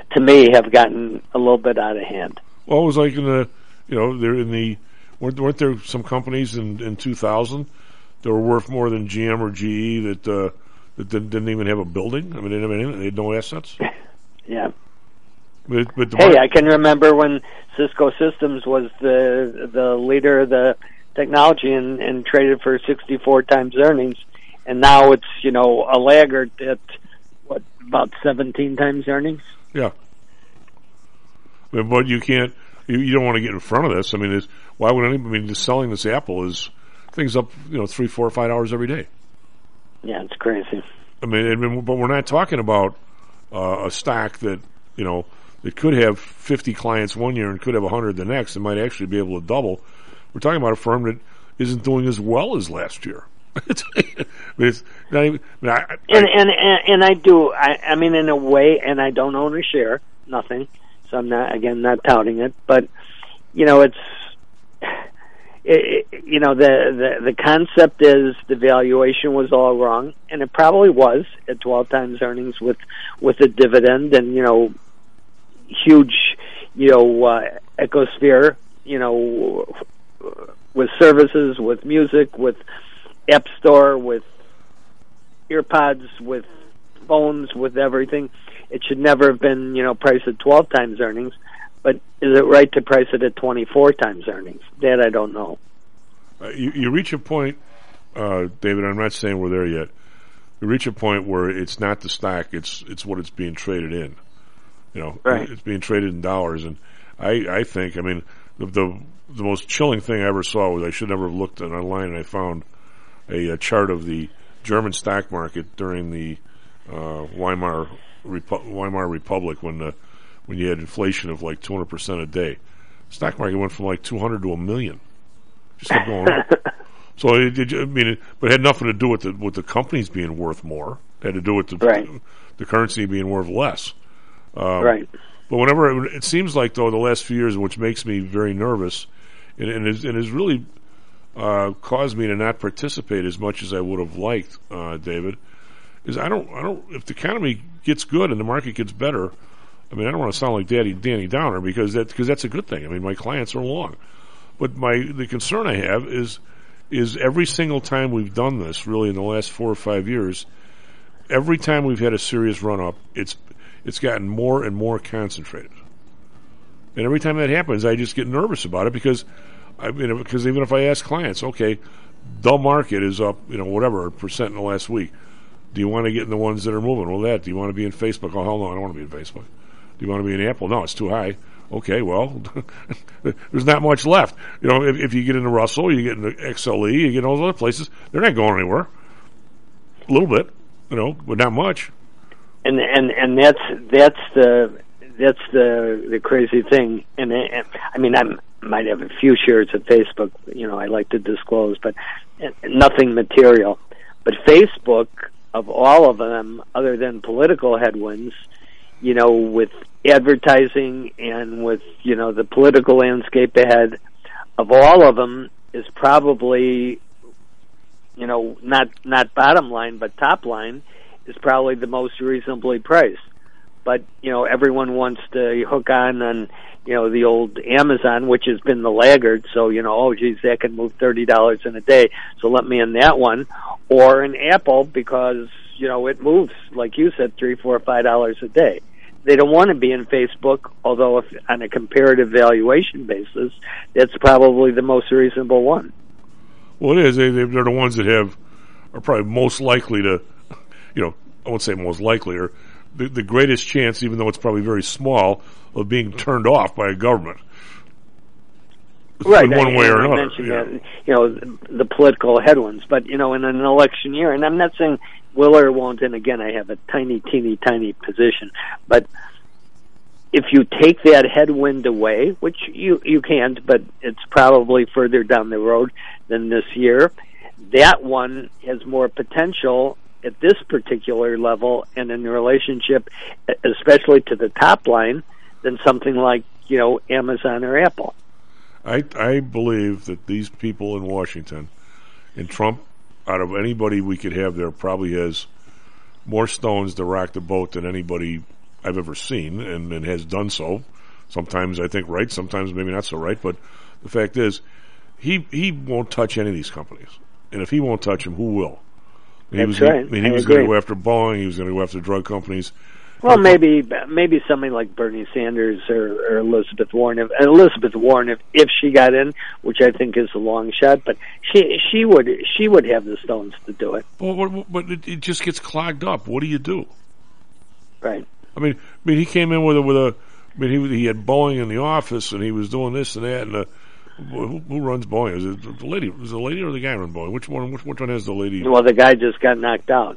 to me, have gotten a little bit out of hand. Well, it was like weren't there some companies in 2000 that were worth more than GM or GE that didn't even have a building? I mean, they didn't have anything. They had no assets. Yeah. But I can remember when Cisco Systems was the leader of the technology and traded for 64 times earnings, and now it's a laggard at about 17 times earnings. Yeah. But you can't. You don't want to get in front of this. I mean, why would anybody? I mean, just selling this Apple is things up 3, 4, 5 hours every day. Yeah, it's crazy. I mean, but we're not talking about a stock that that could have 50 clients one year and could have 100 the next, and might actually be able to double. We're talking about a firm that isn't doing as well as last year. It's not even. And I do. I mean, in a way, and I don't own a share, nothing. So I'm not touting it, but it's. The concept is the valuation was all wrong, and it probably was at 12 times earnings with a dividend and huge ecosphere with services, with music, with App Store, with earpods, with phones, with everything. It should never have been priced at 12 times earnings. But is it right to price it at 24 times earnings? That I don't know. You reach a point, David, I'm not saying we're there yet. You reach a point where it's not the stock, it's what it's being traded in. Right. It's being traded in dollars. And I think, I mean, the most chilling thing I ever saw was I should never have looked online, and I found a chart of the German stock market during the Weimar Republic when you had inflation of like 200% a day. The stock market went from like 200 to 1 million. Just kept going up. So but it had nothing to do with the companies being worth more. It had to do with the currency being worth less. Right. But whenever it seems like, though, the last few years, which makes me very nervous, and has really caused me to not participate as much as I would have liked, David, is I don't. If the economy gets good and the market gets better, I mean, I don't want to sound like Danny Downer because that's a good thing. I mean, my clients are long, but the concern I have is every single time we've done this, really in the last 4 or 5 years, every time we've had a serious run up, it's gotten more and more concentrated. And every time that happens, I just get nervous about it because even if I ask clients, okay, the market is up, whatever percent in the last week. Do you want to get in the ones that are moving? Well, do you want to be in Facebook? Oh, hell no, I don't want to be in Facebook. Do you want to be in Apple? No, it's too high. Okay, well, there's not much left. If you get into Russell, you get into XLE, you get in all those other places, they're not going anywhere. A little bit, but not much. And that's the crazy thing. And I mean, I might have a few shares of Facebook, I like to disclose, but nothing material. But Facebook, of all of them, other than political headwinds, with advertising and with, the political landscape ahead, of all of them, is probably, not bottom line, but top line, is probably the most reasonably priced. But, everyone wants to hook on, the old Amazon, which has been the laggard. So, oh, geez, that can move $30 in a day. So let me in that one. Or an Apple because, it moves, like you said, $3, $4, $5 a day. They don't want to be in Facebook, although if on a comparative valuation basis, that's probably the most reasonable one. Well, it is. They're the ones that are probably most likely to, I won't say most likely, or the greatest chance, even though it's probably very small, of being turned off by a government. Right. In one way or another. Mentioned that, the political headwinds. But, in an election year, and I'm not saying will or won't, and again, I have a tiny position, but if you take that headwind away, which you can't, but it's probably further down the road than this year, that one has more potential at this particular level and in relationship, especially to the top line, than something like, Amazon or Apple. I believe that these people in Washington, and Trump, out of anybody we could have there, probably has more stones to rock the boat than anybody I've ever seen, and has done so. Sometimes I think right, sometimes maybe not so right. But the fact is, he won't touch any of these companies, and if he won't touch them, who will? He was going to go after Boeing. He was going to go after drug companies. Well, maybe somebody like Bernie Sanders or Elizabeth Warren. If she got in, which I think is a long shot, but she would have the stones to do it. Well, but it just gets clogged up. What do you do? Right. I mean, he came in with a. I mean, he had Boeing in the office, and he was doing this and that. And who runs Boeing? Is it the lady? Is it the lady or the guy run Boeing? Which one has the lady? Well, the guy just got knocked out.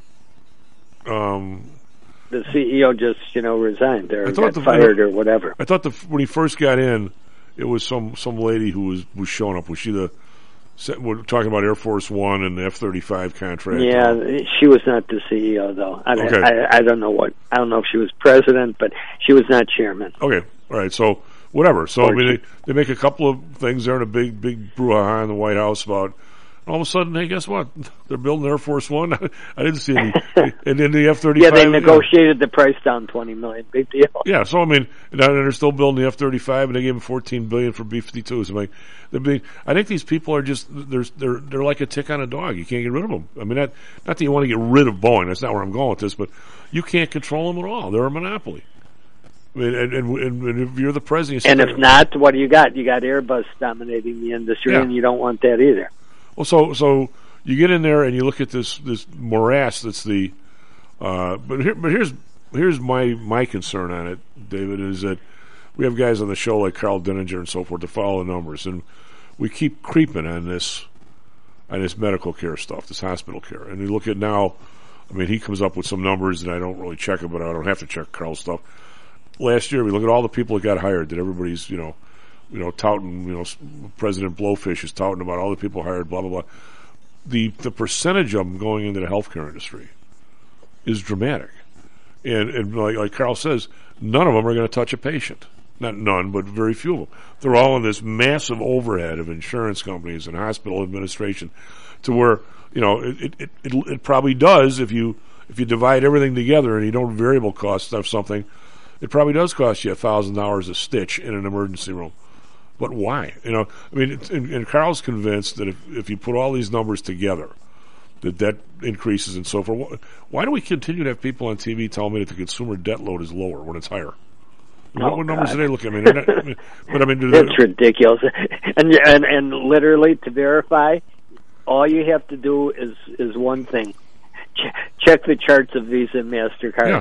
The CEO just, resigned or got fired or whatever. I thought when he first got in, it was some lady who was showing up. Was she we're talking about Air Force One and the F-35 contract? Yeah, she was not the CEO though. Okay. I don't know I don't know if she was president, but she was not chairman. Okay, all right. So whatever. So I mean, they make a couple of things there in a big brouhaha in the White House about. All of a sudden, hey, guess what? They're building Air Force One. I didn't see any. And then the F-35. Yeah, they negotiated the price down $20 million. Big deal. Yeah, so I mean, and they're still building the F-35, and they gave them $14 billion for B-52s. I think these people are just they're like a tick on a dog. You can't get rid of them. I mean, not that you want to get rid of Boeing. That's not where I'm going with this. But you can't control them at all. They're a monopoly. I mean, and if you're the president, and if not, what do you got? You got Airbus dominating the industry, and you don't want that either. Well, so you get in there and you look at this morass that's the, but here's my concern on it, David, is that we have guys on the show like Carl Denninger and so forth to follow the numbers, and we keep creeping on this medical care stuff, this hospital care, and you look at now, I mean, he comes up with some numbers and I don't really check it, but I don't have to check Carl's stuff. Last year, we look at all the people that got hired, that everybody's touting, President Blowfish is touting about all the people hired, blah, blah, blah. The percentage of them going into the healthcare industry is dramatic. And like Carl says, none of them are going to touch a patient. Not none, but very few of them. They're all in this massive overhead of insurance companies and hospital administration to where, it probably does if you divide everything together and you don't variable cost of something, it probably does cost you $1,000 a stitch in an emergency room. But why? And Carl's convinced that if you put all these numbers together, the debt increases and so forth. Why do we continue to have people on TV telling me that the consumer debt load is lower when it's higher? What numbers do they look at? It's ridiculous. And literally to verify, all you have to do is one thing: check the charts of Visa and MasterCard.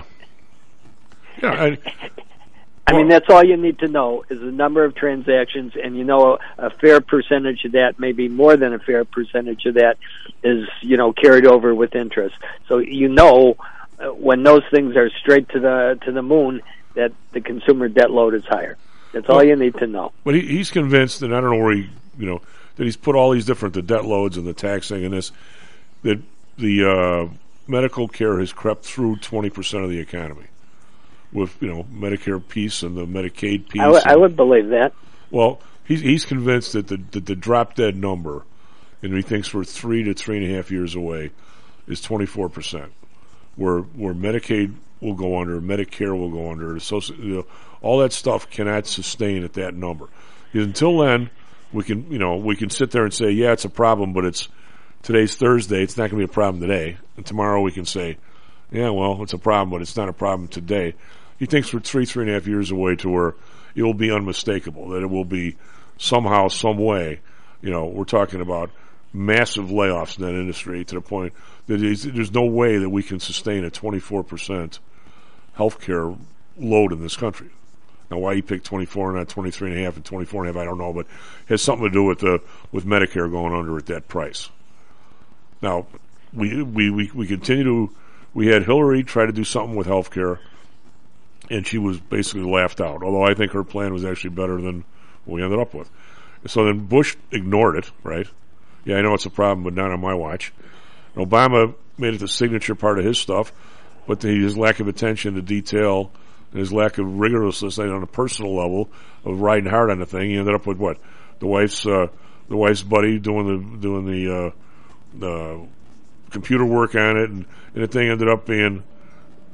Yeah. I mean, that's all you need to know is the number of transactions, and a fair percentage of that, maybe more than a fair percentage of that, is carried over with interest. So when those things are straight to the moon, that the consumer debt load is higher. That's all you need to know. But he's convinced, and I don't know where that he's put all these different the debt loads and the taxing and this, that the medical care has crept through 20% of the economy. With Medicare piece and the Medicaid piece, I would believe that. Well, he's convinced that the drop dead number, and he thinks we're 3 to 3.5 years away, is 24%. Where Medicaid will go under, Medicare will go under, all that stuff cannot sustain at that number. Because until then, we can sit there and say, yeah, it's a problem, but today's Thursday, it's not going to be a problem today, and tomorrow we can say, yeah, well, it's a problem, but it's not a problem today. He thinks we're 3.5 years away to where it will be unmistakable, that it will be somehow, some way, we're talking about massive layoffs in that industry to the point that there's no way that we can sustain a 24% healthcare load in this country. Now, why he picked 24 and not 23.5 and 24.5, I don't know, but it has something to do with Medicare going under at that price. Now, we continue to. We had Hillary try to do something with health care, and she was basically laughed out, although I think her plan was actually better than what we ended up with. So then Bush ignored it, right? Yeah, I know it's a problem, but not on my watch. And Obama made it the signature part of his stuff, but his lack of attention to detail and his lack of rigorousness on a personal level of riding hard on the thing, he ended up with what? The wife's buddy doing the computer work on it, and the thing ended up being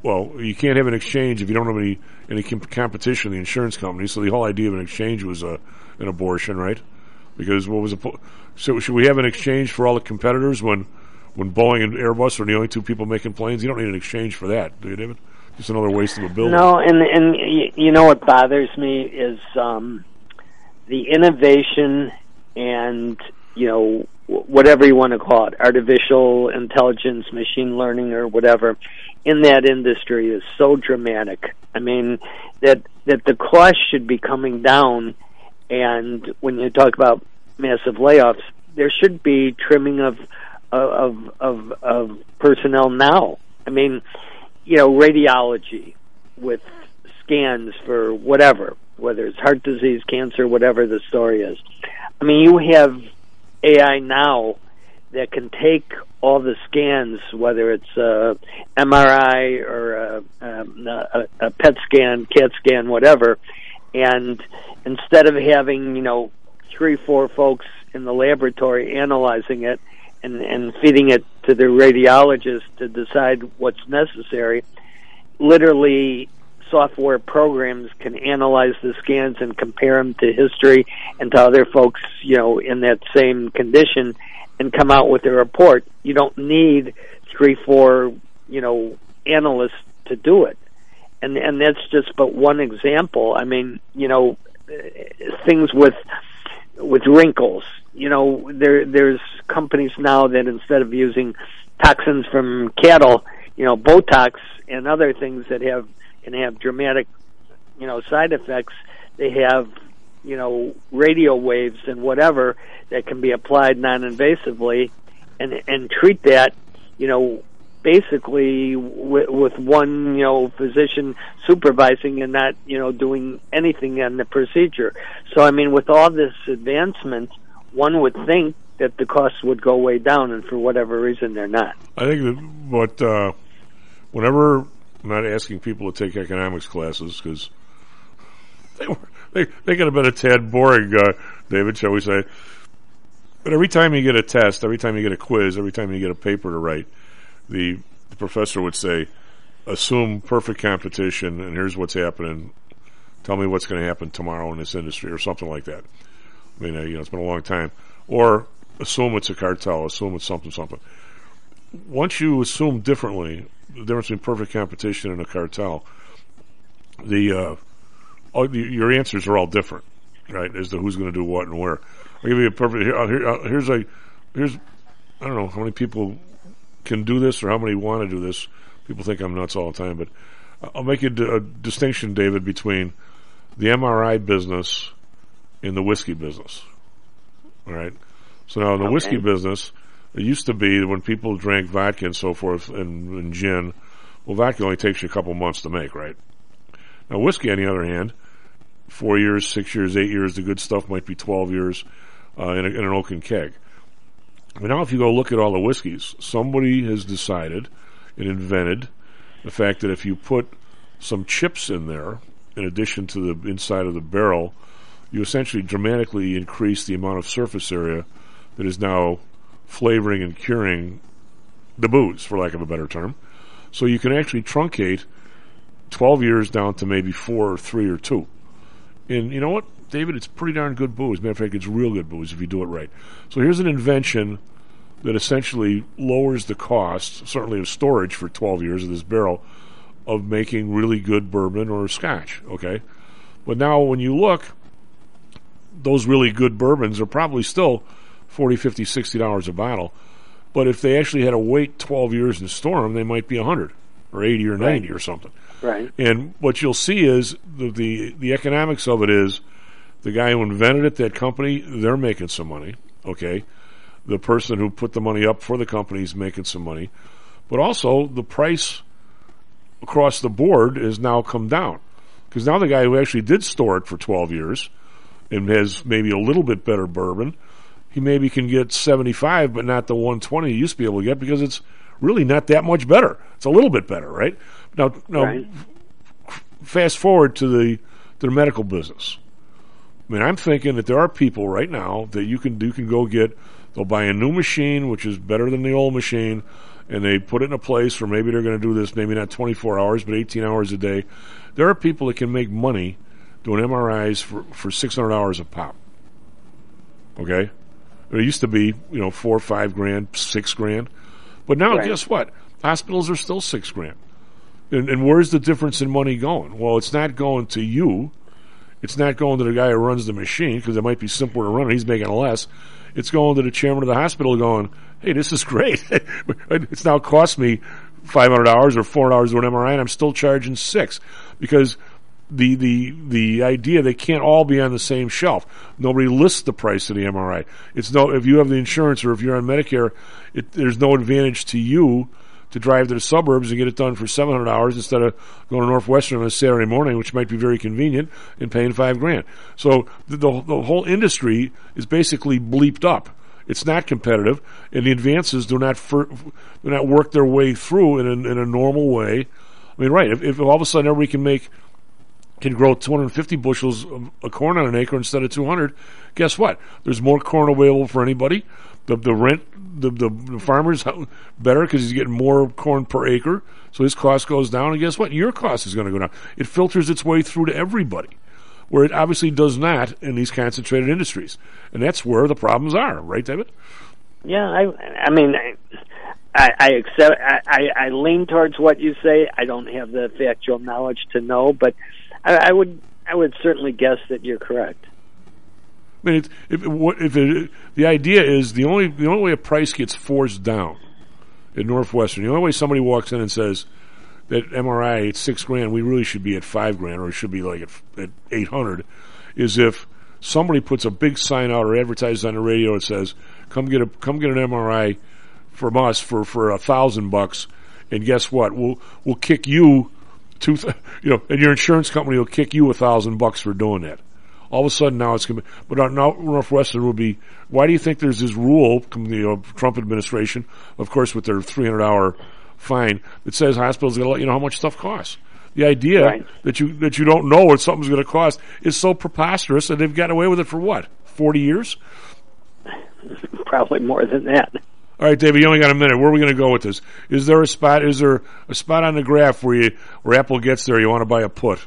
well, you can't have an exchange if you don't have any competition in the insurance company. So the whole idea of an exchange was an abortion, right? Because what was so should we have an exchange for all the competitors when Boeing and Airbus are the only two people making planes? You don't need an exchange for that, do you, David? Just another waste of a building. No, and you know what bothers me is the innovation and, you know, whatever you want to call it, artificial intelligence, machine learning, or whatever, in that industry is so dramatic. I mean, that the cost should be coming down, and when you talk about massive layoffs, there should be trimming of personnel now. I mean, you know, radiology with scans for whatever, whether it's heart disease, cancer, whatever the story is. I mean, you have AI now that can take all the scans, whether it's a MRI or a PET scan, CAT scan, whatever, and instead of having, you know, 3-4 folks in the laboratory analyzing it and feeding it to the radiologist to decide what's necessary, literally software programs can analyze the scans and compare them to history and to other folks, you know, in that same condition, and come out with a report. You don't need 3-4, you know, analysts to do it. And that's just but one example. I mean, you know, things with wrinkles. You know, there's companies now that instead of using toxins from cattle, you know, Botox and other things that can have dramatic, you know, side effects, they have, you know, radio waves and whatever that can be applied non-invasively and treat that, you know, basically with one, you know, physician supervising and not, you know, doing anything on the procedure. So, I mean, with all this advancement, one would think that the costs would go way down, and for whatever reason, they're not. I think that whenever, I'm not asking people to take economics classes because they could have been a tad boring, David, shall we say. But every time you get a test, every time you get a quiz, every time you get a paper to write, the professor would say, assume perfect competition, and here's what's happening. Tell me what's going to happen tomorrow in this industry, or something like that. I mean, you know, it's been a long time. Or assume it's a cartel, assume it's something. Once you assume differently, the difference between perfect competition and a cartel, your answers are all different, right, as to who's going to do what and where. I'll give you a perfect, here's I don't know how many people can do this or how many want to do this. People think I'm nuts all the time, but I'll make a distinction, David, between the MRI business and the whiskey business. All right? So now in the whiskey business, it used to be that when people drank vodka and so forth and gin, well, vodka only takes you a couple months to make, right? Now whiskey, on the other hand, 4 years, 6 years, 8 years, the good stuff might be 12 years in an oaken keg. But now if you go look at all the whiskeys, somebody has decided and invented the fact that if you put some chips in there, in addition to the inside of the barrel, you essentially dramatically increase the amount of surface area that is now flavoring and curing the booze, for lack of a better term. So you can actually truncate 12 years down to maybe 4 or 3 or 2. And you know what, David? It's pretty darn good booze. Matter of fact, it's real good booze if you do it right. So here's an invention that essentially lowers the cost, certainly of storage for 12 years of this barrel, of making really good bourbon or scotch, okay? But now when you look, those really good bourbons are probably still $40, $50, $60 a bottle. But if they actually had to wait 12 years and store them, they might be 100 or 80 or 90 or something. Right. And what you'll see is the economics of it is the guy who invented it, that company, they're making some money, okay? The person who put the money up for the company is making some money. But also the price across the board has now come down. Because now the guy who actually did store it for 12 years and has maybe a little bit better bourbon, he maybe can get 75, but not the 120 he used to be able to get because it's really not that much better. It's a little bit better, right? Now right. Fast forward to the medical business. I mean, I'm thinking that there are people right now that you can go get. They'll buy a new machine, which is better than the old machine, and they put it in a place where maybe they're going to do this, maybe not 24 hours, but 18 hours a day. There are people that can make money doing MRIs for $600 a pop. Okay? It used to be, $4 or $5 grand, $6 grand. But now, guess what? Hospitals are still $6 grand. And where's the difference in money going? Well, it's not going to you. It's not going to the guy who runs the machine, because it might be simpler to run it. He's making less. It's going to the chairman of the hospital going, hey, this is great. It's now cost me $500 or $400 to an MRI, and I'm still charging $6, because the idea they can't all be on the same shelf. Nobody lists the price of the MRI. If you have the insurance or if you're on Medicare, there's no advantage to you to drive to the suburbs and get it done for $700 instead of going to Northwestern on a Saturday morning, which might be very convenient, and paying $5 grand. So the whole industry is basically bleeped up. It's not competitive, and the advances do not work their way through in a normal way. I mean, right? If all of a sudden everybody can grow 250 bushels of corn on an acre instead of 200, guess what? There's more corn available for anybody. The farmer's better because he's getting more corn per acre, so his cost goes down, and guess what? Your cost is going to go down. It filters its way through to everybody, where it obviously does not in these concentrated industries. And that's where the problems are, right, David? Yeah, I mean, I accept. I lean towards what you say. I don't have the factual knowledge to know, but I would certainly guess that you're correct. I mean, the idea is the only way a price gets forced down at Northwestern, the only way somebody walks in and says that MRI at $6 grand, we really should be at $5 grand, or it should be like at $800, is if somebody puts a big sign out or advertises on the radio that says, "Come get an MRI from us for $1,000, and guess what? We'll kick you and your insurance company will kick you $1,000 for doing that." All of a sudden now it's going to be, but now Northwestern will be, why do you think there's this rule from the Trump administration, of course with their $300 fine, that says hospitals are going to let you know how much stuff costs? The idea that you don't know what something's going to cost is so preposterous, and they've got away with it for what, 40 years? Probably more than that. All right, David, you only got a minute. Where are we going to go with this? Is there a spot on the graph where Apple gets there, you want to buy a put?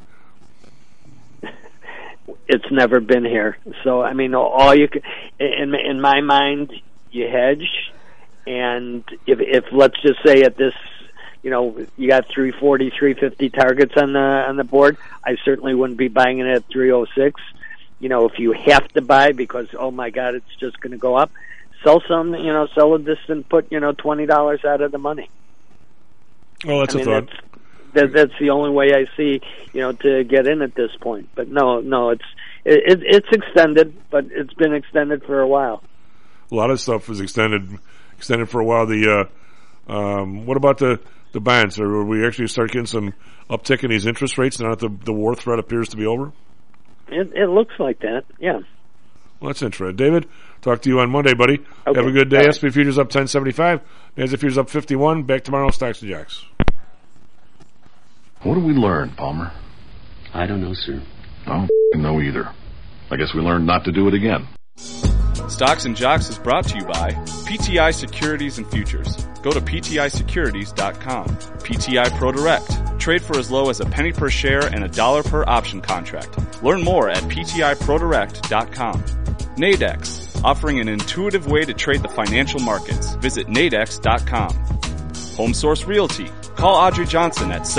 It's never been here. So, I mean, all you can, in my mind, you hedge. And if let's just say at this, you got 340, 350 targets on the board, I certainly wouldn't be buying it at 306. If you have to buy because, oh my God, it's just going to go up, sell some, sell this and put, $20 out of the money. Well, that's a thought. That's the only way I see, to get in at this point. But no, it's extended, but it's been extended for a while. A lot of stuff was extended for a while. What about the bonds? Are we actually start getting some uptick in these interest rates now that the war threat appears to be over? It looks like that, yeah. Well, that's interesting. David, talk to you on Monday, buddy. Okay. Have a good day. SP Futures up 10.75. NASDAQ Futures up 51. Back tomorrow, Stocks and Jocks. What did we learn, Palmer? I don't know, sir. I don't know either. I guess we learned not to do it again. Stocks and Jocks is brought to you by PTI Securities and Futures. Go to PTIsecurities.com. PTI ProDirect. Trade for as low as a penny per share and $1 per option contract. Learn more at PTIProDirect.com. Nadex, offering an intuitive way to trade the financial markets. Visit Nadex.com. Home Source Realty. Call Audrey Johnson at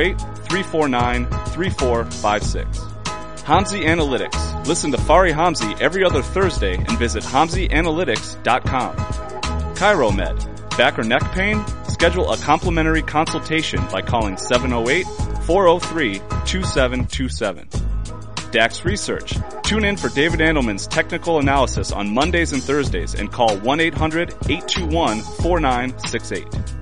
708-349-3456. Hamzy Analytics. Listen to Fari Hamzy every other Thursday and visit HamzyAnalytics.com. ChiroMed. Back or neck pain? Schedule a complimentary consultation by calling 708-403-2727. DAX Research. Tune in for David Andelman's technical analysis on Mondays and Thursdays and call 1-800-821-4968.